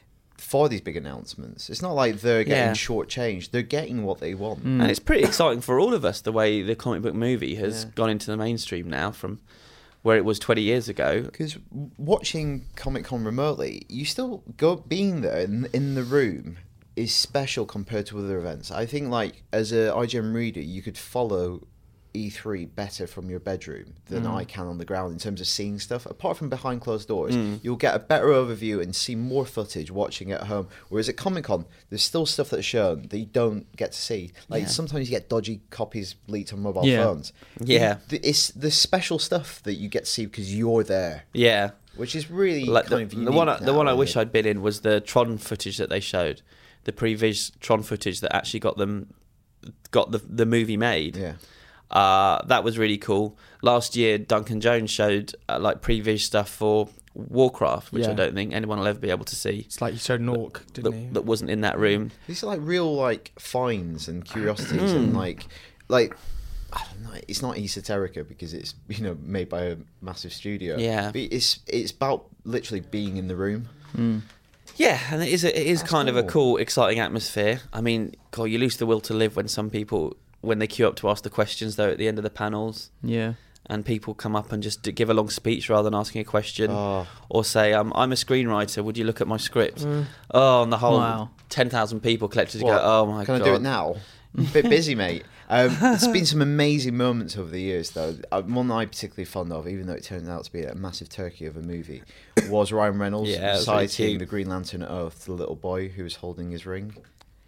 For these big announcements, it's not like they're getting Yeah. shortchanged. They're getting what they want. Mm. And it's pretty exciting for all of us, the way the comic book movie has Yeah. gone into the mainstream now from where it was twenty years ago. Because watching Comic Con remotely, you still go being there in, in the room is special compared to other events. I think, like as a I G N reader, you could follow E three better from your bedroom than Mm. I can on the ground in terms of seeing stuff. Apart from behind closed doors, Mm. you'll get a better overview and see more footage watching at home. Whereas at Comic Con, there's still stuff that's shown that you don't get to see. Like Yeah. sometimes you get dodgy copies leaked on mobile Yeah. phones. Yeah. The- it's the special stuff that you get to see because you're there. Yeah. Which is really Like kind the, of the unique one, I, the now, one I isn't wish it? I'd been in was the Tron footage that they showed, the previs Tron footage that actually got them, got the the movie made. Yeah. Uh, that was really cool. Last year, Duncan Jones showed uh, like previs stuff for Warcraft, which I Yeah. don't think anyone will ever be able to see. It's like you showed an orc, didn't That, he? that wasn't in that room. These are like real like finds and curiosities and like like I don't know. It's not esoterica because it's you know made by a massive studio. Yeah. But it's it's about literally being in the room. Mm. Yeah, and it is a, it is That's kind of a cool. cool, exciting atmosphere. I mean, God, you lose the will to live when some people when they queue up to ask the questions though at the end of the panels. Yeah. And people come up and just d- give a long speech rather than asking a question, Oh. or say, um, "I'm a screenwriter. Would you look at my script?" Oh, and the whole Wow. ten thousand people collected to What? go, "Oh my Can god!" I do it now? I'm a bit busy, mate. Um, it's been some amazing moments over the years, though. Uh, One that I'm particularly fond of, even though it turned out to be a massive turkey of a movie, was Ryan Reynolds Yeah, it was really reciting cute. the Green Lantern oath to the little boy who was holding his ring.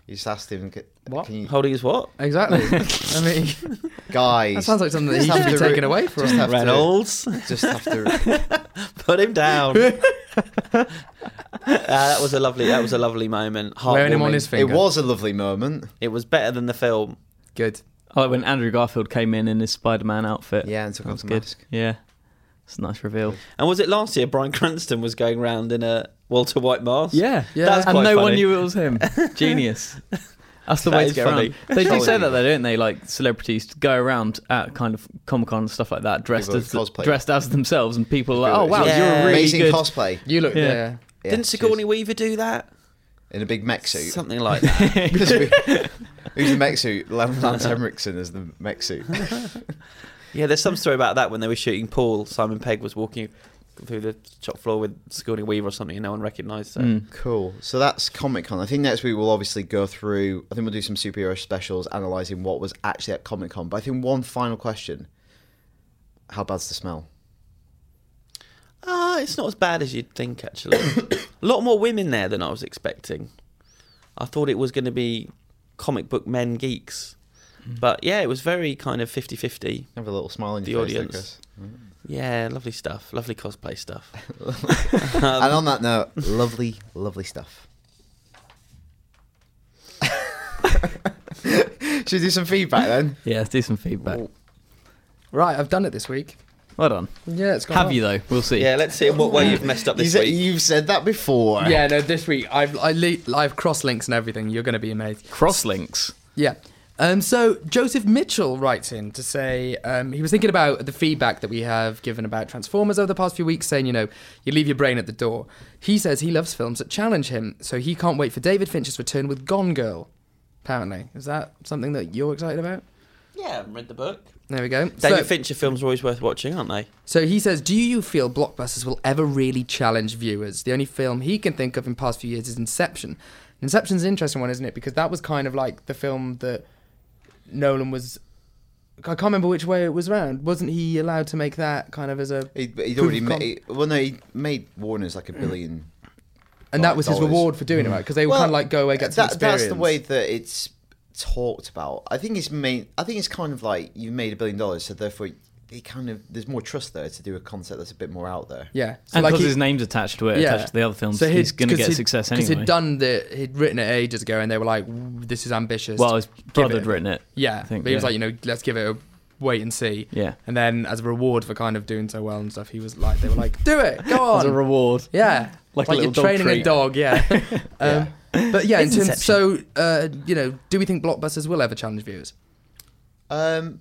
You just asked him. What? Can you, Holding his what? Exactly. I mean, guys? that sounds like something that he Just should have be to re- taken away from. just have to- Reynolds. Just have to. Put him down. uh, that was a lovely. That was a lovely moment. Wearing him on Heartwarming. his It finger. was a lovely moment. It was better than the film. Good. I like when Andrew Garfield came in in his Spider-Man outfit. Yeah, and took That off was the good. mask. Yeah, it's a nice reveal. And was it last year? Bryan Cranston was going round in a Walter White mask. Yeah, Yeah. That's and quite no one funny. knew it was him. Genius. That's the That way is to get funny. around. They do Totally. say that though, don't they? Like celebrities go around at kind of Comic Con and stuff like that, dressed People as cosplay. dressed as themselves, and people are like, "Oh wow, Yeah. you're a really Amazing good." cosplay. You look. Yeah. Yeah. Yeah, Didn't cheers. Sigourney Weaver do that? In a big mech suit. Something like that. Who's the mech suit? Lance Henriksen is the mech suit. Yeah, there's some story about that when they were shooting Paul. Simon Pegg was walking through the shop floor with Sigourney Weaver or something, and no one recognised her. Mm. Cool. So that's Comic Con. I think next week we'll obviously go through. I think we'll do some superhero specials analysing what was actually at Comic Con. But I think one final question: how bad's the smell? Ah, it's not as bad as you'd think, actually. A lot more women there than I was expecting. I thought it was going to be comic book men geeks. But yeah, it was very kind of fifty-fifty. Have a little smile on The your face, there, audience. Chris. Yeah, lovely stuff. Lovely cosplay stuff. And on that note, lovely, lovely stuff. Should we do some feedback then? Yeah, let's do some feedback. Right, I've done it this week. Well done. Yeah, it's gone Have well. you though? We'll see. Yeah, let's see in what way you've messed up You this said, week. you've said that before. Yeah, no, this week I've I le- I've cross links and everything. You're going to be amazed. Cross links. Yeah. Um, so Joseph Mitchell writes in to say um, he was thinking about the feedback that we have given about Transformers over the past few weeks, saying, you know, you leave your brain at the door. He says he loves films that challenge him, so he can't wait for David Fincher's return with Gone Girl. Apparently, is that something that you're excited about? Yeah, I haven't read the book. There we go. David so, Fincher films are always worth watching, aren't they? so he says, do you feel blockbusters will ever really challenge viewers? The only film he can think of in past few years is Inception. Inception's an interesting one, isn't it? Because that was kind of like the film that Nolan was... I can't remember which way it was around. Wasn't he allowed to make that kind of as a... He'd, he'd Proof already of con- made. Well, no, he made Warner's like a billion. And that was his dollars. reward for doing it, right? Because they were Well, kind of like, go away, get some that, experience. That's the way that it's talked about. I think it's made. I think it's kind of like you made a billion dollars, so therefore, it kind of there's more trust there to do a concept that's a bit more out there. Yeah. So And like because he- his name's attached to it, Yeah. attached to the other films, so he's he'd- going to 'cause get he'd- success Because anyway. he'd done the... He'd written it ages ago, and they were like, this is ambitious. well, his Give brother it had a- written it. Yeah. I think, but he was yeah. like, you know, let's give it a wait and see. Yeah. And then as a reward for kind of doing so well and stuff, he was like, they were like, do it, go As on. a reward. Yeah, Like a you're little dog training a treat. dog. Yeah. um, But yeah, in It's terms, Inception. so uh, you know, do we think blockbusters will ever challenge viewers? Um,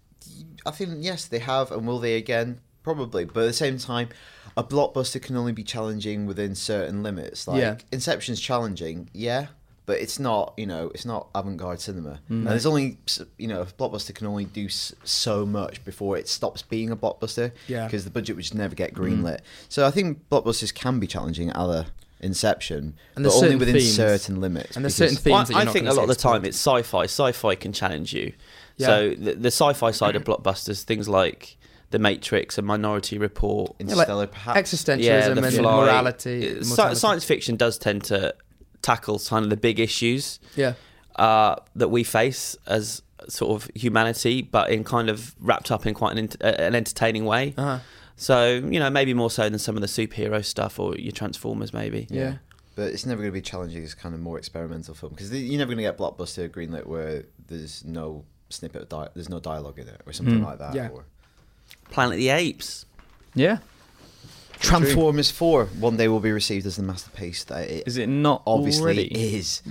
I think yes, they have, and will they again? Probably, but at the same time, a blockbuster can only be challenging within certain limits. Like Yeah. Inception's challenging, yeah, but it's not. You know, it's not avant-garde cinema. Mm. And there's only, you know, a blockbuster can only do s- so much before it stops being a blockbuster. Yeah. because the budget would just never get greenlit. So I think blockbusters can be challenging at other Inception, And but there's only certain within themes. certain limits. And there's because- certain themes Well, that you're I not think a gonna lot of the see time explored. it's sci-fi. Sci-fi can challenge you. Yeah. So the, the sci-fi side of blockbusters, things like The Matrix and Minority Report, Yeah, like Interstellar, perhaps. existentialism yeah, The and Fly. morality. Uh, sci- mortality. science fiction does tend to tackle kind of the big issues Yeah. uh, that we face as sort of humanity, but in kind of wrapped up in quite an, ent- uh, an entertaining way. Uh-huh. So, you know, maybe more so than some of the superhero stuff or your Transformers, maybe. Yeah. But it's never going to be challenging as kind of more experimental film because you're never going to get blockbuster greenlit where there's no snippet of di- there's no dialogue in it or something Mm. like that. Yeah. Or... Planet of the Apes. Yeah. Transformers four one day will be received as the masterpiece that it Is it not obviously already? is.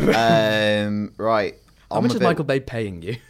um, right. How I'm much a is bit- Michael Bay paying you?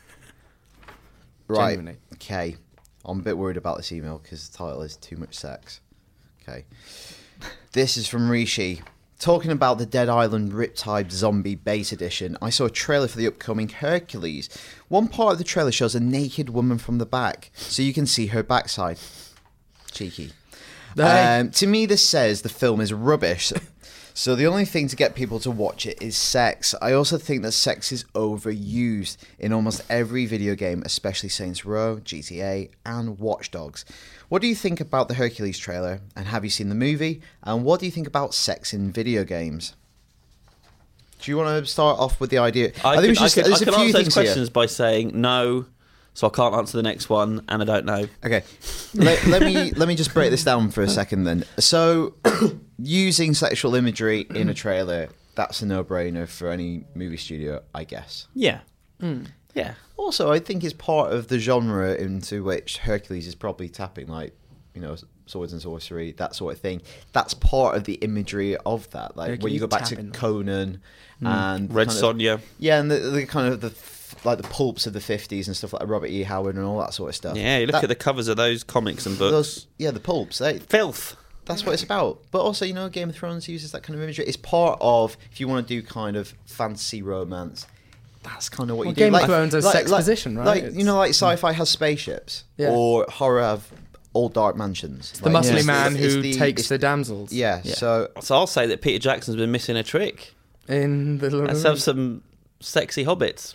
Right. Genuinely. Okay. I'm a bit worried about this email because the title is too much sex. Okay. This is from Rishi. Talking about the Dead Island Riptide Zombie Base Edition, I saw a trailer for the upcoming Hercules. One part of the trailer shows a naked woman from the back, so you can see her backside. Cheeky. Hey. Um, to me, this says the film is rubbish. So the only thing to get people to watch it is sex. I also think that sex is overused in almost every video game, especially Saints Row, G T A, and Watch Dogs. What do you think about the Hercules trailer? And have you seen the movie? And what do you think about sex in video games? Do you want to start off with the idea? I, think could, we should- I could, I there's could a few answer those things here. questions by saying no, so I can't answer the next one, and I don't know. Okay, let, let me let me just break this down for a second then. So, using sexual imagery in a trailer, that's a no-brainer for any movie studio, I guess. Yeah. Yeah. Also, I think it's part of the genre into which Hercules is probably tapping, like, you know, swords and sorcery, that sort of thing. That's part of the imagery of that. Like, when you go back Hercules to tapping. Conan and... Red kind of- Sonja. Yeah, and the, the kind of the... like the pulps of the fifties and stuff like Robert E. Howard and all that sort of stuff. Yeah, you look That- at the covers of those comics and books. those, yeah, the pulps. They, Filth. that's what it's about. But also, you know, Game of Thrones uses that kind of imagery. It's part of, if you want to do kind of fantasy romance, that's kind of what Well, you do. Game of Thrones is sex like, position, right? Like, It's- you know, like sci-fi has spaceships, Yeah. or horror have old dark mansions. The Like, muscly it's man it's who the- takes it's- the damsels. Yeah, Yeah. so... So I'll say that Peter Jackson's been missing a trick. In the Let's have some sexy hobbits.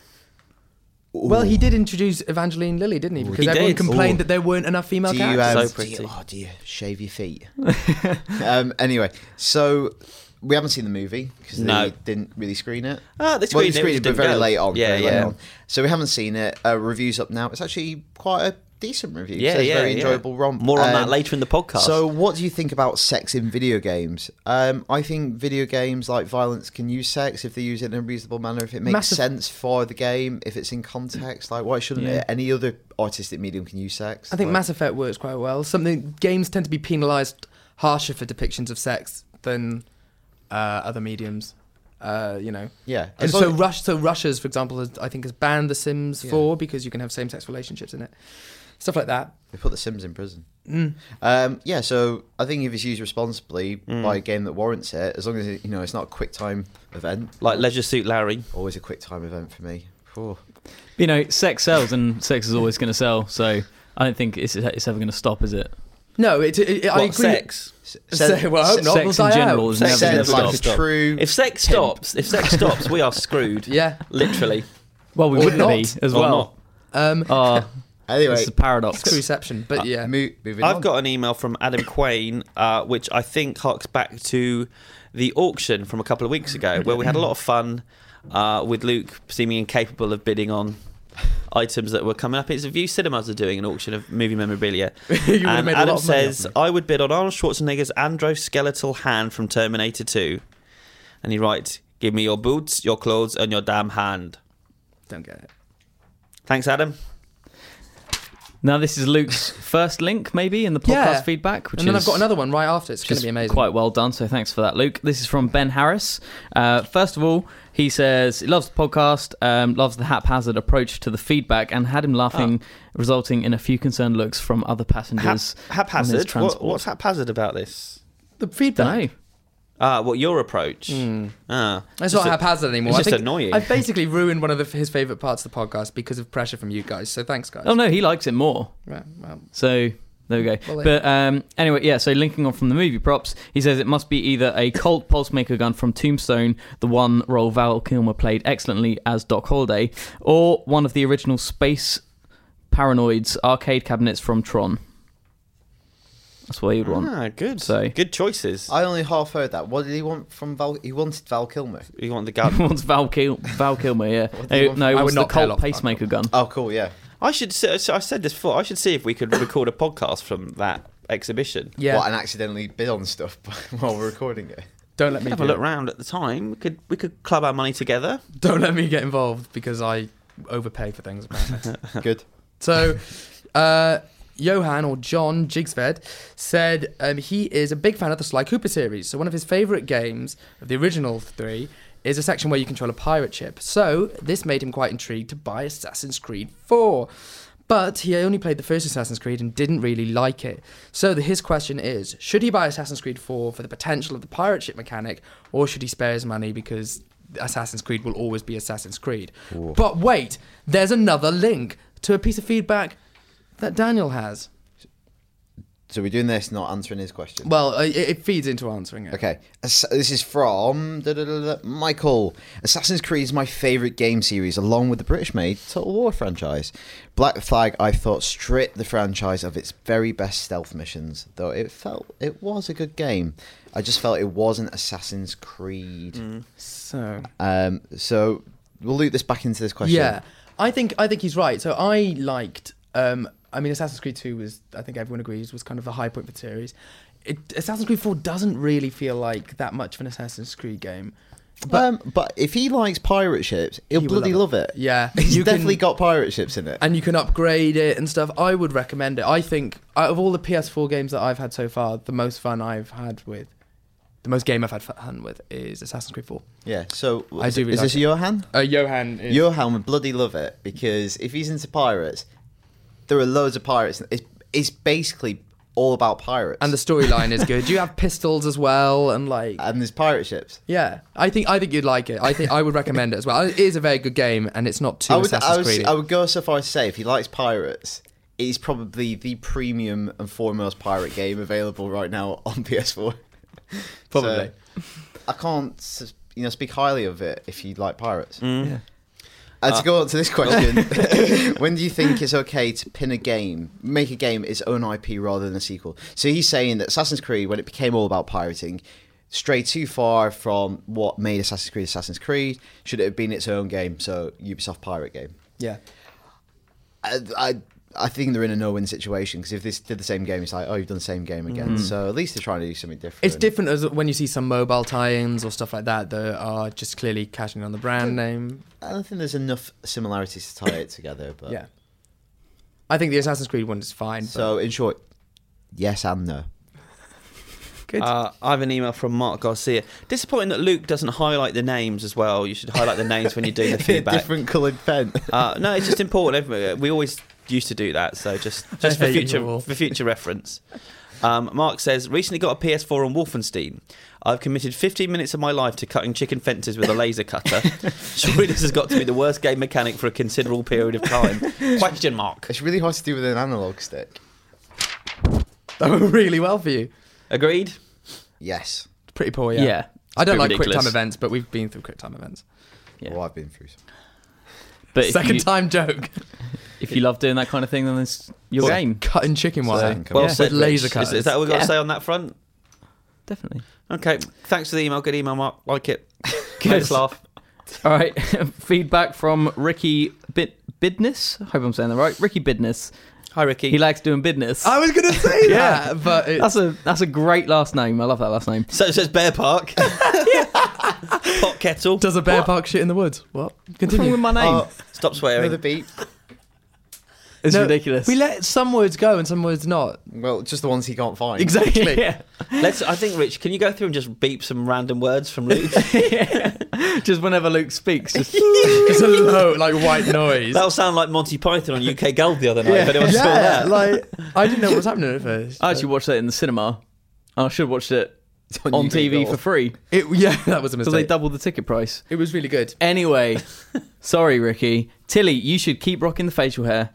Well, he did introduce Evangeline Lilly, didn't he? Because He everyone did. complained Ooh. that there weren't enough female Do you, characters. um, So pretty. Do you, oh, do you shave your feet? um, anyway, so we haven't seen the movie because No. they didn't really screen it. Ah, they Well, screened they it, screened it it, but didn't very go. late on. Yeah, very late yeah. on. So we haven't seen it. Uh, review's up now. It's actually quite a decent review. Yeah, so it's yeah, a very yeah. enjoyable romp. More on that Um, later in the podcast. So, what do you think about sex in video games? Um, I think video games like violence can use sex if they use it in a reasonable manner, if it makes Massive- sense for the game, if it's in context. Like, why shouldn't Yeah. it? Any other artistic medium can use sex? I think Like- Mass Effect works quite well. Something games tend to be penalised harsher for depictions of sex than uh, other mediums. Uh, you know, Yeah. and As so long- Rush, so Russia's, for example, has, I think has banned The Sims Yeah. four because you can have same-sex relationships in it, stuff like that. They put the Sims in prison. Mm. Um, yeah, so I think if it's used responsibly Mm. by a game that warrants it, as long as it, you know it's not a quick time event. like Leisure Suit Larry. Always a quick time event for me. Phew. You know, sex sells, and sex is always going to sell. So I don't think it's it's ever going to stop, is it? No, it, it, it, I What, agree. sex? S- Say- well, I hope s- not. sex We'll in die general out. is Sex never going said to like stop. a stop. true. If sex pimp. stops, if sex stops, we are screwed. Yeah. Literally. Well, we Or wouldn't not. be as Or well. Um, Oh, Anyway, it's a paradox. it's the reception, but yeah. mo- moving I've on. got an email from Adam Quain, uh, which I think harks back to the auction from a couple of weeks ago, where we had a lot of fun uh, with Luke seeming incapable of bidding on items that were coming up. It's a View Cinemas are doing an auction of movie memorabilia. You would have And made a Adam lot of money off says, them. I would bid on Arnold Schwarzenegger's androskeletal hand from Terminator two. And he writes, give me your boots, your clothes, and your damn hand. Don't get it. Thanks, Adam. Now, this is Luke's first link, maybe, in the podcast Yeah. feedback, which And then is I've got another one right after. It's which going is to be amazing. quite well done. So thanks for that, Luke. This is from Ben Harris. Uh, first of all, he says he loves the podcast, um, loves the haphazard approach to the feedback, and had him laughing, resulting in a few concerned looks from other passengers. Hap- on his haphazard? What, transport. what's haphazard about this? The feedback. Don't know. Ah, what, your approach? Hmm. Ah, It's just not a- haphazard anymore. it's I just think annoying. I've basically ruined one of the, his favourite parts of the podcast because of pressure from you guys. So thanks, guys. Oh no, he likes it more. Right, well, So there we go. Well, but um, anyway, yeah. So linking on from the movie props, he says it must be either a Colt pulse maker gun from Tombstone, the one role Val Kilmer played excellently as Doc Holliday, or one of the original Space Paranoids arcade cabinets from Tron. That's what he would want. Ah, good. So- Good choices. I only half heard that. What did he want from Val? He wanted Val Kilmer. You want the He gun? wants Val, Kil- Val Kilmer, yeah. What do you No, want no, he I would wants the not pay a lot Colt for that. pacemaker gun. Oh, cool. Yeah. I should. say- so I said this before. I should see if we could record a podcast from that exhibition. yeah. What, and accidentally bid on stuff while we're recording it. Don't let me Have do a look it. round at the time. We could we could club our money together. Don't let me get involved because I overpay for things. Apparently. Good. So, uh, Johan or John Jigsved said um, he is a big fan of the Sly Cooper series. So one of his favourite games of the original three is a section where you control a pirate ship. So this made him quite intrigued to buy Assassin's Creed four. But he only played the first Assassin's Creed and didn't really like it. So the, his question is, should he buy Assassin's Creed four for the potential of the pirate ship mechanic, or should he spare his money because Assassin's Creed will always be Assassin's Creed? Ooh. But wait, there's another link to a piece of feedback that Daniel has. So we're doing this, not answering his question. Well, uh, it, it feeds into answering it. Okay, Ass- this is from da, da, da, da, Michael. Assassin's Creed is my favourite game series, along with the British-made Total War franchise. Black Flag, I thought, stripped the franchise of its very best stealth missions, though it felt it was a good game. I just felt it wasn't Assassin's Creed. Mm. So, Um, so we'll loop this back into this question. yeah, I think I think he's right. So I liked. Um, I mean, Assassin's Creed two was, I think everyone agrees, was kind of the high point for the series. It, Assassin's Creed four doesn't really feel like that much of an Assassin's Creed game. But, um, but if he likes pirate ships, he'll He will bloody love love it. it. Yeah. He's You can- definitely got pirate ships in it. And you can upgrade it and stuff. I would recommend it. I think out of all the P S four games that I've had so far, the most fun I've had with, the most game I've had fun with is Assassin's Creed four. Yeah, so I is, do really is like this it. Johan? Uh, Johan is... Johan would bloody love it because if he's into pirates, there are loads of pirates. It's, it's basically all about pirates. And the storyline is good. You have pistols as well, and like... and there's pirate ships. Yeah, I think I think you'd like it. I think I would recommend it as well. It is a very good game, and it's not too I would, Assassin's I, would, Creed. I would go so far as to say if he likes pirates, it's probably the premium and foremost pirate game available right now on P S four. Probably. So, I can't, s- you know, speak highly of it if you like pirates. Mm. Yeah. Uh, to go on to this question, when do you think it's okay to pin a game, make a game its own I P rather than a sequel? So he's saying that Assassin's Creed, when it became all about pirating, strayed too far from what made Assassin's Creed Assassin's Creed. Should it have been its own game, so Ubisoft pirate game? Yeah. I, I, I think they're in a no-win situation because if this did the same game, it's like, oh, you've done the same game again. So at least they're trying to do something different. It's different as when you see some mobile tie-ins or stuff like that that are just clearly cashing on the brand name. I don't think there's enough similarities to tie it together. But Yeah. I think the Assassin's Creed one is fine. So in short, yes and no. Good. Uh, I have an email from Mark Garcia. Disappointing that Luke doesn't highlight the names as well. You should highlight the names when you're doing the feedback. Different coloured pen. Uh, no, it's just important. We always used to do that, so just just for I hate you future all. for future reference. Um, Mark says, recently got a P S four on Wolfenstein. I've committed fifteen minutes of my life to cutting chicken fences with a laser cutter. Surely this has got to be the worst game mechanic for a considerable period of time. Question mark. It's really hard to do with an analog stick. That went really well for you. Agreed? Yes. Pretty poor, yeah. Yeah. I don't It's like pretty quick time ridiculous. events, but we've been through quick time events. Yeah. Well, I've been through some. But if Second you, time joke. if you love doing that kind of thing, then it's your Well, game. Cutting chicken wire. Second Well Yeah. said, With laser Rich. cutters. Is, is that what we've got Yeah. to say on that front? Definitely. Okay, thanks for the email. Good email, Mark. Like it. Made us laugh. All right. Feedback from Ricky Bid- Bidness. I hope I'm saying that right. Ricky Bidness. Hi, Ricky. He likes doing business. I was going to say Yeah. that, but it's... That's a that's a great last name. I love that last name. So it says Bear Park. Pot kettle. Does a bear park shit in the woods? What? What's wrong Continue. with my name? Oh, Stop swearing. another beep. it's No, ridiculous. We let some words go and some words not. Well, just the ones he can't find. Exactly. yeah. Let's. I think, Rich, can you go through and just beep some random words from Luke? Just whenever Luke speaks, just It's a low, like, white noise. That'll sound like Monty Python on U K Gold the other night. If anyone saw yeah, that. like, I didn't know what was happening at first. I actually watched that in the cinema. I should have watched it On on U K T V Gold. for free It, yeah, that was a because they mistake. doubled the ticket price. It was really good. Anyway, sorry, Ricky. Tilly, you should keep rocking the facial hair.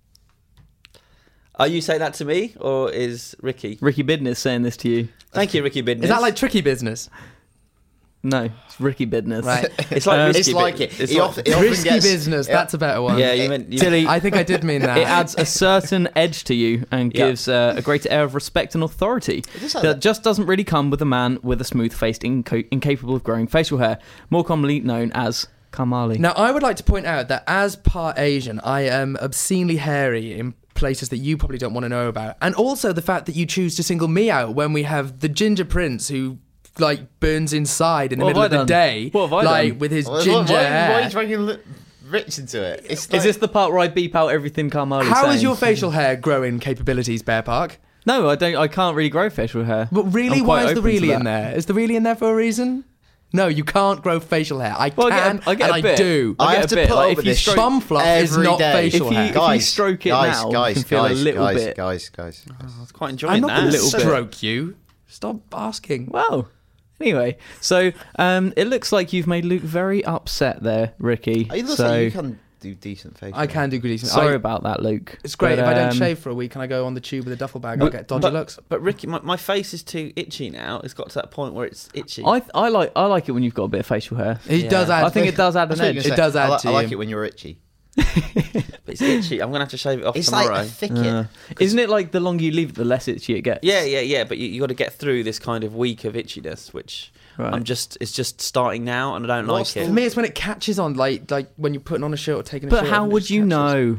Are you saying that to me or is Ricky? Ricky Bidness saying this to you. Thank you, Ricky Bidness. Is that like tricky business? No, it's Ricky Bidness. Right. It's like Um, risky It's like bit- it. It's He like- often, he often Risky gets, business, yeah. that's a better one. yeah, you meant. You, Tilly, I think I did mean that. it adds a certain edge to you and Yeah. gives uh, a greater air of respect and authority does have that that. just doesn't really come with a man with a smooth-faced, inco- incapable of growing facial hair, more commonly known as Kamali. Now, I would like to point out that as part Asian, I am obscenely hairy in places that you probably don't want to know about. And also the fact that you choose to single me out when we have the ginger prince who, like, burns inside in the What middle have of I the done? day. What have I like, done? with his Why- ginger why, hair. Why are you dragging Li- Rich into it? It's Is like, this the part where I beep out everything Kamali's How saying? is your facial hair growing capabilities, Bear Park? No, I don't. I can't really grow facial hair. But really, I'm why quite is the open to really that. in there? Is the really in there for a reason? No, you can't grow facial hair. I Well, I get a- can, I get and a I bit. do. I I get have a to bit, put like, over if you this stroke- Bum fluff is every not day. facial If you- hair. if you guys, stroke it guys, now, guys, you can feel a guys, little guys, bit- guys, guys, guys. I was quite enjoying I'm not that. going to little bit. stroke you. Stop asking. Wow. Anyway, so um, it looks like you've made Luke very upset there, Ricky. It looks so like you can do decent facial. I can do good decent. Sorry I, about that, Luke. It's great. But, if I don't um, shave for a week and I go on the tube with a duffel bag, I'll get dodgy but, looks. But Ricky, my, my face is too itchy now. It's got to that point where it's itchy. I I like I like it when you've got a bit of facial hair. It Yeah. does add. I think it does add That's an what you're edge. gonna It say. does add I, li- to I like you. it when you're itchy. But it's itchy. I'm gonna have to shave it off It's tomorrow. like a thicket. Uh, isn't it like the longer you leave it, the less itchy it gets? Yeah, yeah, yeah. But you, you got to get through this kind of week of itchiness, which Right. I'm just. It's just starting now, and I don't What's like For it. me, it's when it catches on, like like when you're putting on a shirt or taking a But shirt. how and it would just you catches. know?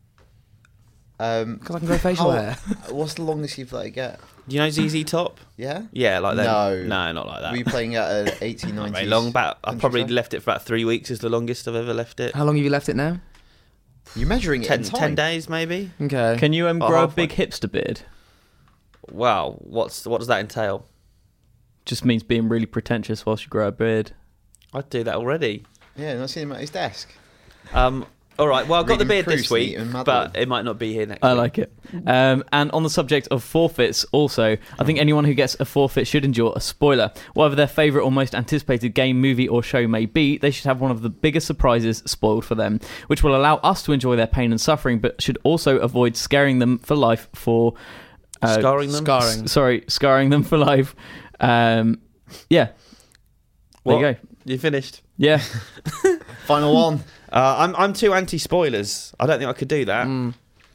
Um, Because I can grow facial how- hair. What's the longest you've let it get? Do you know Z Z Top? Yeah. Yeah, like that. No. no, not like that. Were you playing at an eighteen, Not nineties? very long. About I probably countryside? left it for about three weeks. Is the longest I've ever left it. How long have you left it now? You're measuring it Ten, in time. ten days maybe. Okay. Can you um, Oh, grow a halfway. big hipster beard? Wow, what's what does that entail? Just means being really pretentious whilst you grow a beard. I'd do that already. Yeah, not seen him at his desk. Um, all right. Well, I've got the Reading beard this Proust, week, eating Madeleine. but it might not be here next I week. like it. Um, and on the subject of forfeits, also, I think anyone who gets a forfeit should endure a spoiler. Whatever their favourite or most anticipated game, movie, or show may be, they should have one of the biggest surprises spoiled for them, which will allow us to enjoy their pain and suffering, but should also avoid scaring them for life for. Uh, Scarring them. Scarring. s- sorry, scarring them for life. Um, yeah. What? There you go. You finished. Yeah. Final one. Uh, I'm I'm too anti spoilers. I don't think I could do that. Mm. Um,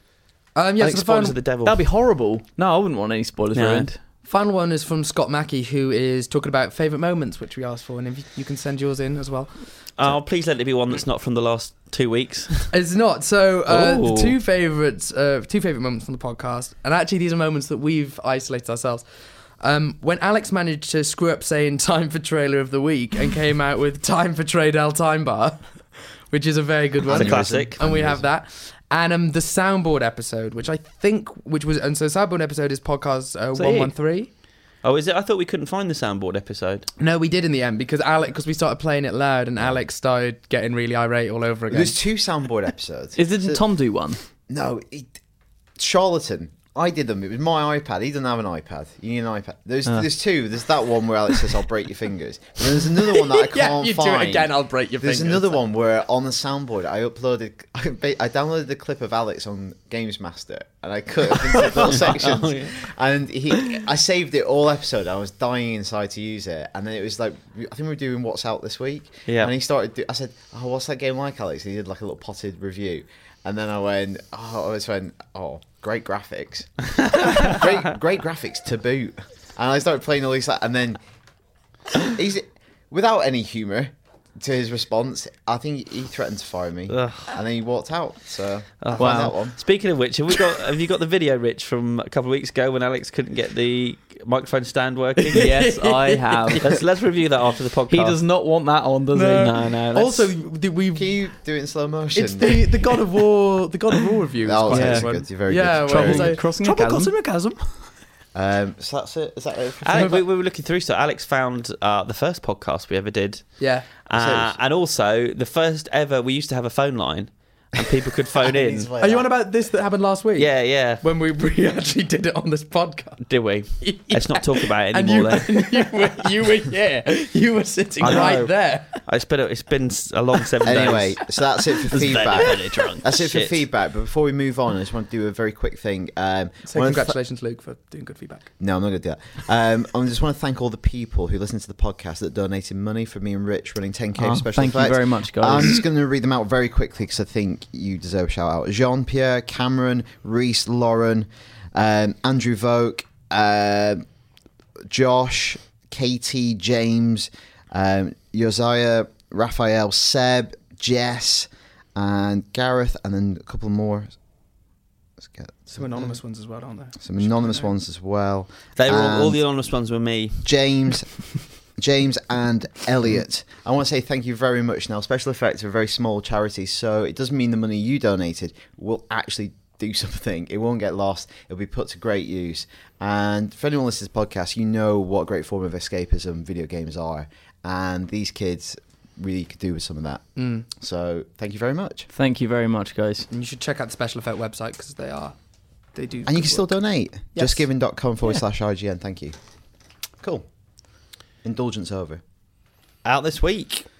I yeah, think so the spoilers final, are the devil. That'd be horrible. No, I wouldn't want any spoilers No. ruined. final one is from Scott Mackey, who is talking about favourite moments, which we asked for, and if you, you can send yours in as well. Oh, please let it be one that's not from the last two weeks. It's not. So uh, Ooh. the two favourites, uh, two favourite moments from the podcast, and actually these are moments that we've isolated ourselves. Um, when Alex managed to screw up saying "time for trailer of the week" and came out with "time for Trade L Time Bar," which is a very good one. It's a classic. And we have that. And um, the soundboard episode, which I think, which was, and so soundboard episode is podcast uh, So one you- one three. Oh, is it? I thought we couldn't find the soundboard episode. No, we did in the end because Alex, because we started playing it loud, and Alex started getting really irate all over again. There's two soundboard episodes. Is didn't So- Tom do one? No, it, charlatan. I did them. It was my iPad. He doesn't have an iPad. You need an iPad. There's Ah. there's two. There's that one where Alex says, "I'll break your fingers." And there's another one that I yeah, can't you find. do it again, I'll break your There's fingers. another one where on the soundboard I uploaded, I, ba- I downloaded the clip of Alex on Games Master and I cut it into little sections. Oh, yeah. And he, I saved it all episode. I was dying inside to use it, and then it was like, I think we were doing what's out this week. Yeah. And he started. Do, I said, "Oh, what's that game like, Alex?" And he did like a little potted review. And then I went, oh, I just went, oh, great graphics, great, great graphics to boot. And I started playing all these, and then he's without any humour to his response. I think he threatened to fire me, Ugh. and then he walked out. So I Oh, found wow. that one. Speaking of which, have we got? Have you got the video, Rich, from a couple of weeks ago when Alex couldn't get the microphone stand working? Yes, I have. Let's let's review that after the podcast. He does not want that on, does No. he? No, no. let's- Also, the, we Can you do it in slow motion? it's the the God of War the God of War review. is Oh, quite okay, a it's good one. good. You're very yeah, good. well, Very it's good. like, Crossing a Trouble chasm. crossing a chasm. Um, so that's it. Is that it? for Alex, today? we, we were looking through, so Alex found uh, the first podcast we ever did, Yeah. uh, So- and also the first ever. We used to have a phone line, and people could phone in. He's like Are you that. on about this that happened last week? Yeah, yeah. When we, we actually did it on this podcast. Did we? Let's not talk about it And anymore. you, then. and you were you were here. You were sitting I know. right there. It's been a, it's been a long seven Anyway, days. so that's it for Very, feedback. very drunk. That's it for Shit. feedback. But before we move on, I just want to do a very quick thing. Um, So one of the th- congratulations, Luke, for doing good feedback. No, I'm not going to do that. Um, I just want to thank all the people who listen to the podcast that donated money for me and Rich running ten K Oh, of special thank you effects. very much, guys. I'm just going to read them out very quickly because I think you deserve a shout out. Jean-Pierre, Cameron, Reese, Lauren, um, Andrew Voke, uh, Josh, Katie, James, um, Josiah, Raphael, Seb, Jess, and Gareth, and then a couple more. Let's get Some anonymous ones as well, aren't there? some anonymous ones as well. They were all, all And- the anonymous ones were me. James, James and Elliot. I want to say thank you very much. Now, Special Effects are a very small charity, so it doesn't mean the money you donated will actually do something. It won't get lost. It'll be put to great use. And for anyone listening to this podcast, you know what a great form of escapism video games are. And these kids really could do with some of that. Mm. So thank you very much. Thank you very much, guys. And you should check out the Special Effect website because they are, they do. And you good can still work. donate. Yes. justgiving.com forward Yeah. slash IGN. Thank you. Cool. Indulgence over. Out this week.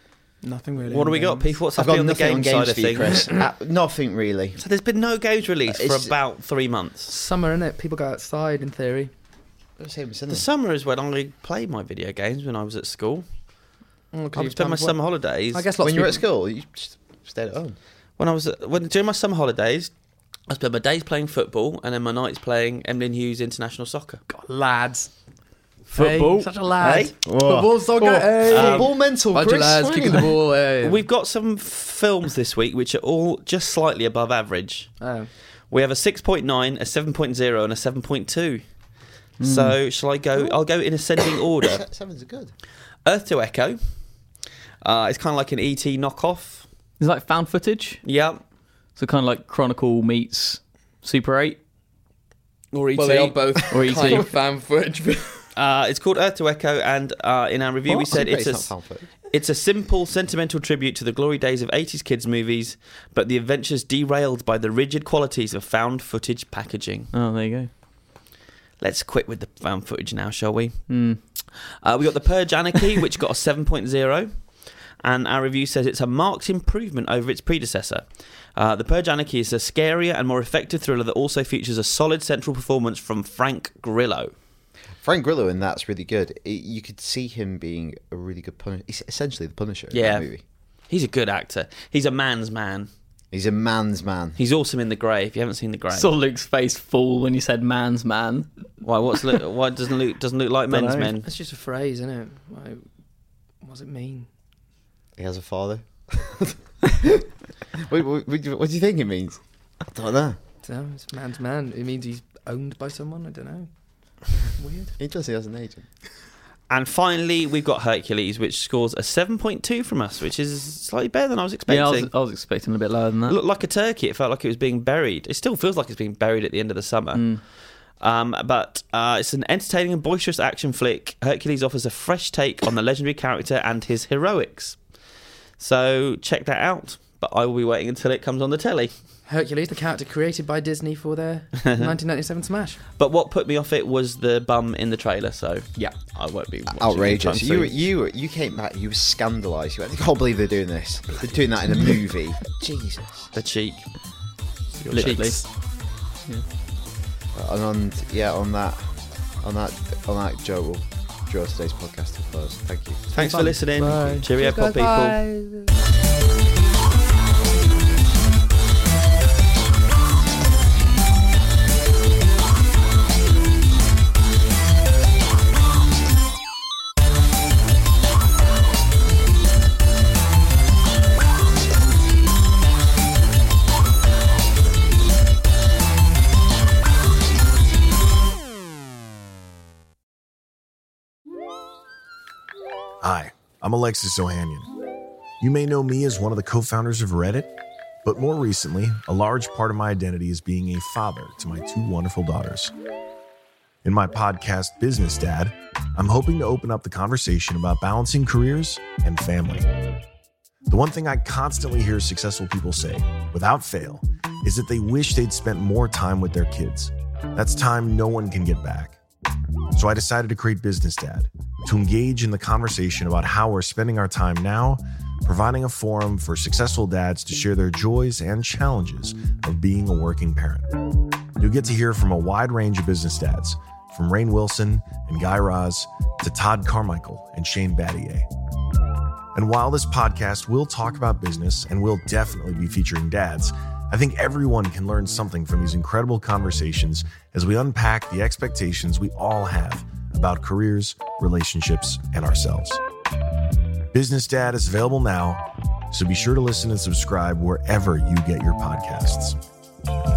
Nothing really. What on do we got, games. people? What's I've got happening on the nothing game on side games of for you, things? Chris. uh, nothing really. So there's been no games released for It's- about three months. Summer, innit? People go outside in theory. Same as The summer is when I played my video games when I was at school. Oh, 'cause I you've spent my done- summer holidays. I guess lots When of you were at people- school, you just stayed at home. When I was at, when during my summer holidays, I spent my days playing football and then my nights playing Emlyn Hughes International Soccer. God, lads. Football. Hey, such a lad. Hey? Football, soccer. Oh, hey. football mental, Bunch Chris. of lads kicking the ball. Hey. We've got some films this week which are all just slightly above average. Oh. We have a six point nine, a seven point oh and a seven point two. So shall I go? I'll go in ascending order. Sevens are good. Earth to Echo. Uh, it's kind of like an E T knockoff. It's like found footage. Yeah. So kind of like Chronicle meets Super eight. Or E T. Well, they are both Or E T. kind of fan footage. Uh, it's called Earth to Echo, and uh, in our review we What? said Super it's eight's a, not found footage. it's a simple, sentimental tribute to the glory days of eighties kids movies, but the adventures derailed by the rigid qualities of found footage packaging. Oh, there you go. Let's quit with the found footage now, shall we? Mm. Uh, we got The Purge Anarchy, which got a seven point oh, and our review says it's a marked improvement over its predecessor. Uh, the Purge Anarchy is a scarier and more effective thriller that also features a solid central performance from Frank Grillo. Frank Grillo in that's really good. It, you could see him being a really good Punisher. He's essentially the Punisher in Yeah. that movie. He's a good actor. He's a man's man. He's a man's man. He's awesome in The Grey. If you haven't seen The Grey, Saw Luke's face fall when you said "man's man." why? What's Luke, why doesn't Luke doesn't Luke like men's Dunno. men? That's just a phrase, isn't it? Like, what does it mean? He has a father. what, what, what, what do you think it means? I don't know. I don't know, it's man's man. It means he's owned by someone. I don't know. Weird. He does. He has an agent. And finally, we've got Hercules, which scores a seven point two from us, which is slightly better than I was expecting. Yeah, I was, I was expecting a bit lower than It that. looked like a turkey. It felt like it was being buried. It still feels like it's being buried at the end of the summer. Mm. Um, but uh, it's an entertaining and boisterous action flick. Hercules offers a fresh take on the legendary character and his heroics. So check that out. But I will be waiting until it comes on the telly. Hercules, the character created by Disney for their nineteen ninety-seven smash. But what put me off it was the bum in the trailer. So Yeah. I won't be watching Outrageous. it anytime You were- soon. you were- you came back. You were scandalised. You went, I can't believe they're doing this. They're doing that in a movie. Jesus. The cheek. Literally. Cheeks. And on yeah, on that, on that, on that joke, we'll draw today's podcast to a close. Thank you. Thanks for listening. Bye. Cheerio, Cheers, pop guys, people. bye. Hi, I'm Alexis Ohanian. You may know me as one of the co-founders of Reddit, but more recently, a large part of my identity is being a father to my two wonderful daughters. In my podcast, Business Dad, I'm hoping to open up the conversation about balancing careers and family. The one thing I constantly hear successful people say, without fail, is that they wish they'd spent more time with their kids. That's time no one can get back. So I decided to create Business Dad, to engage in the conversation about how we're spending our time now, providing a forum for successful dads to share their joys and challenges of being a working parent. You'll get to hear from a wide range of business dads, from Rainn Wilson and Guy Raz to Todd Carmichael and Shane Battier. And while this podcast will talk about business and will definitely be featuring dads, I think everyone can learn something from these incredible conversations as we unpack the expectations we all have about careers, relationships, and ourselves. Business Dad is available now, so be sure to listen and subscribe wherever you get your podcasts.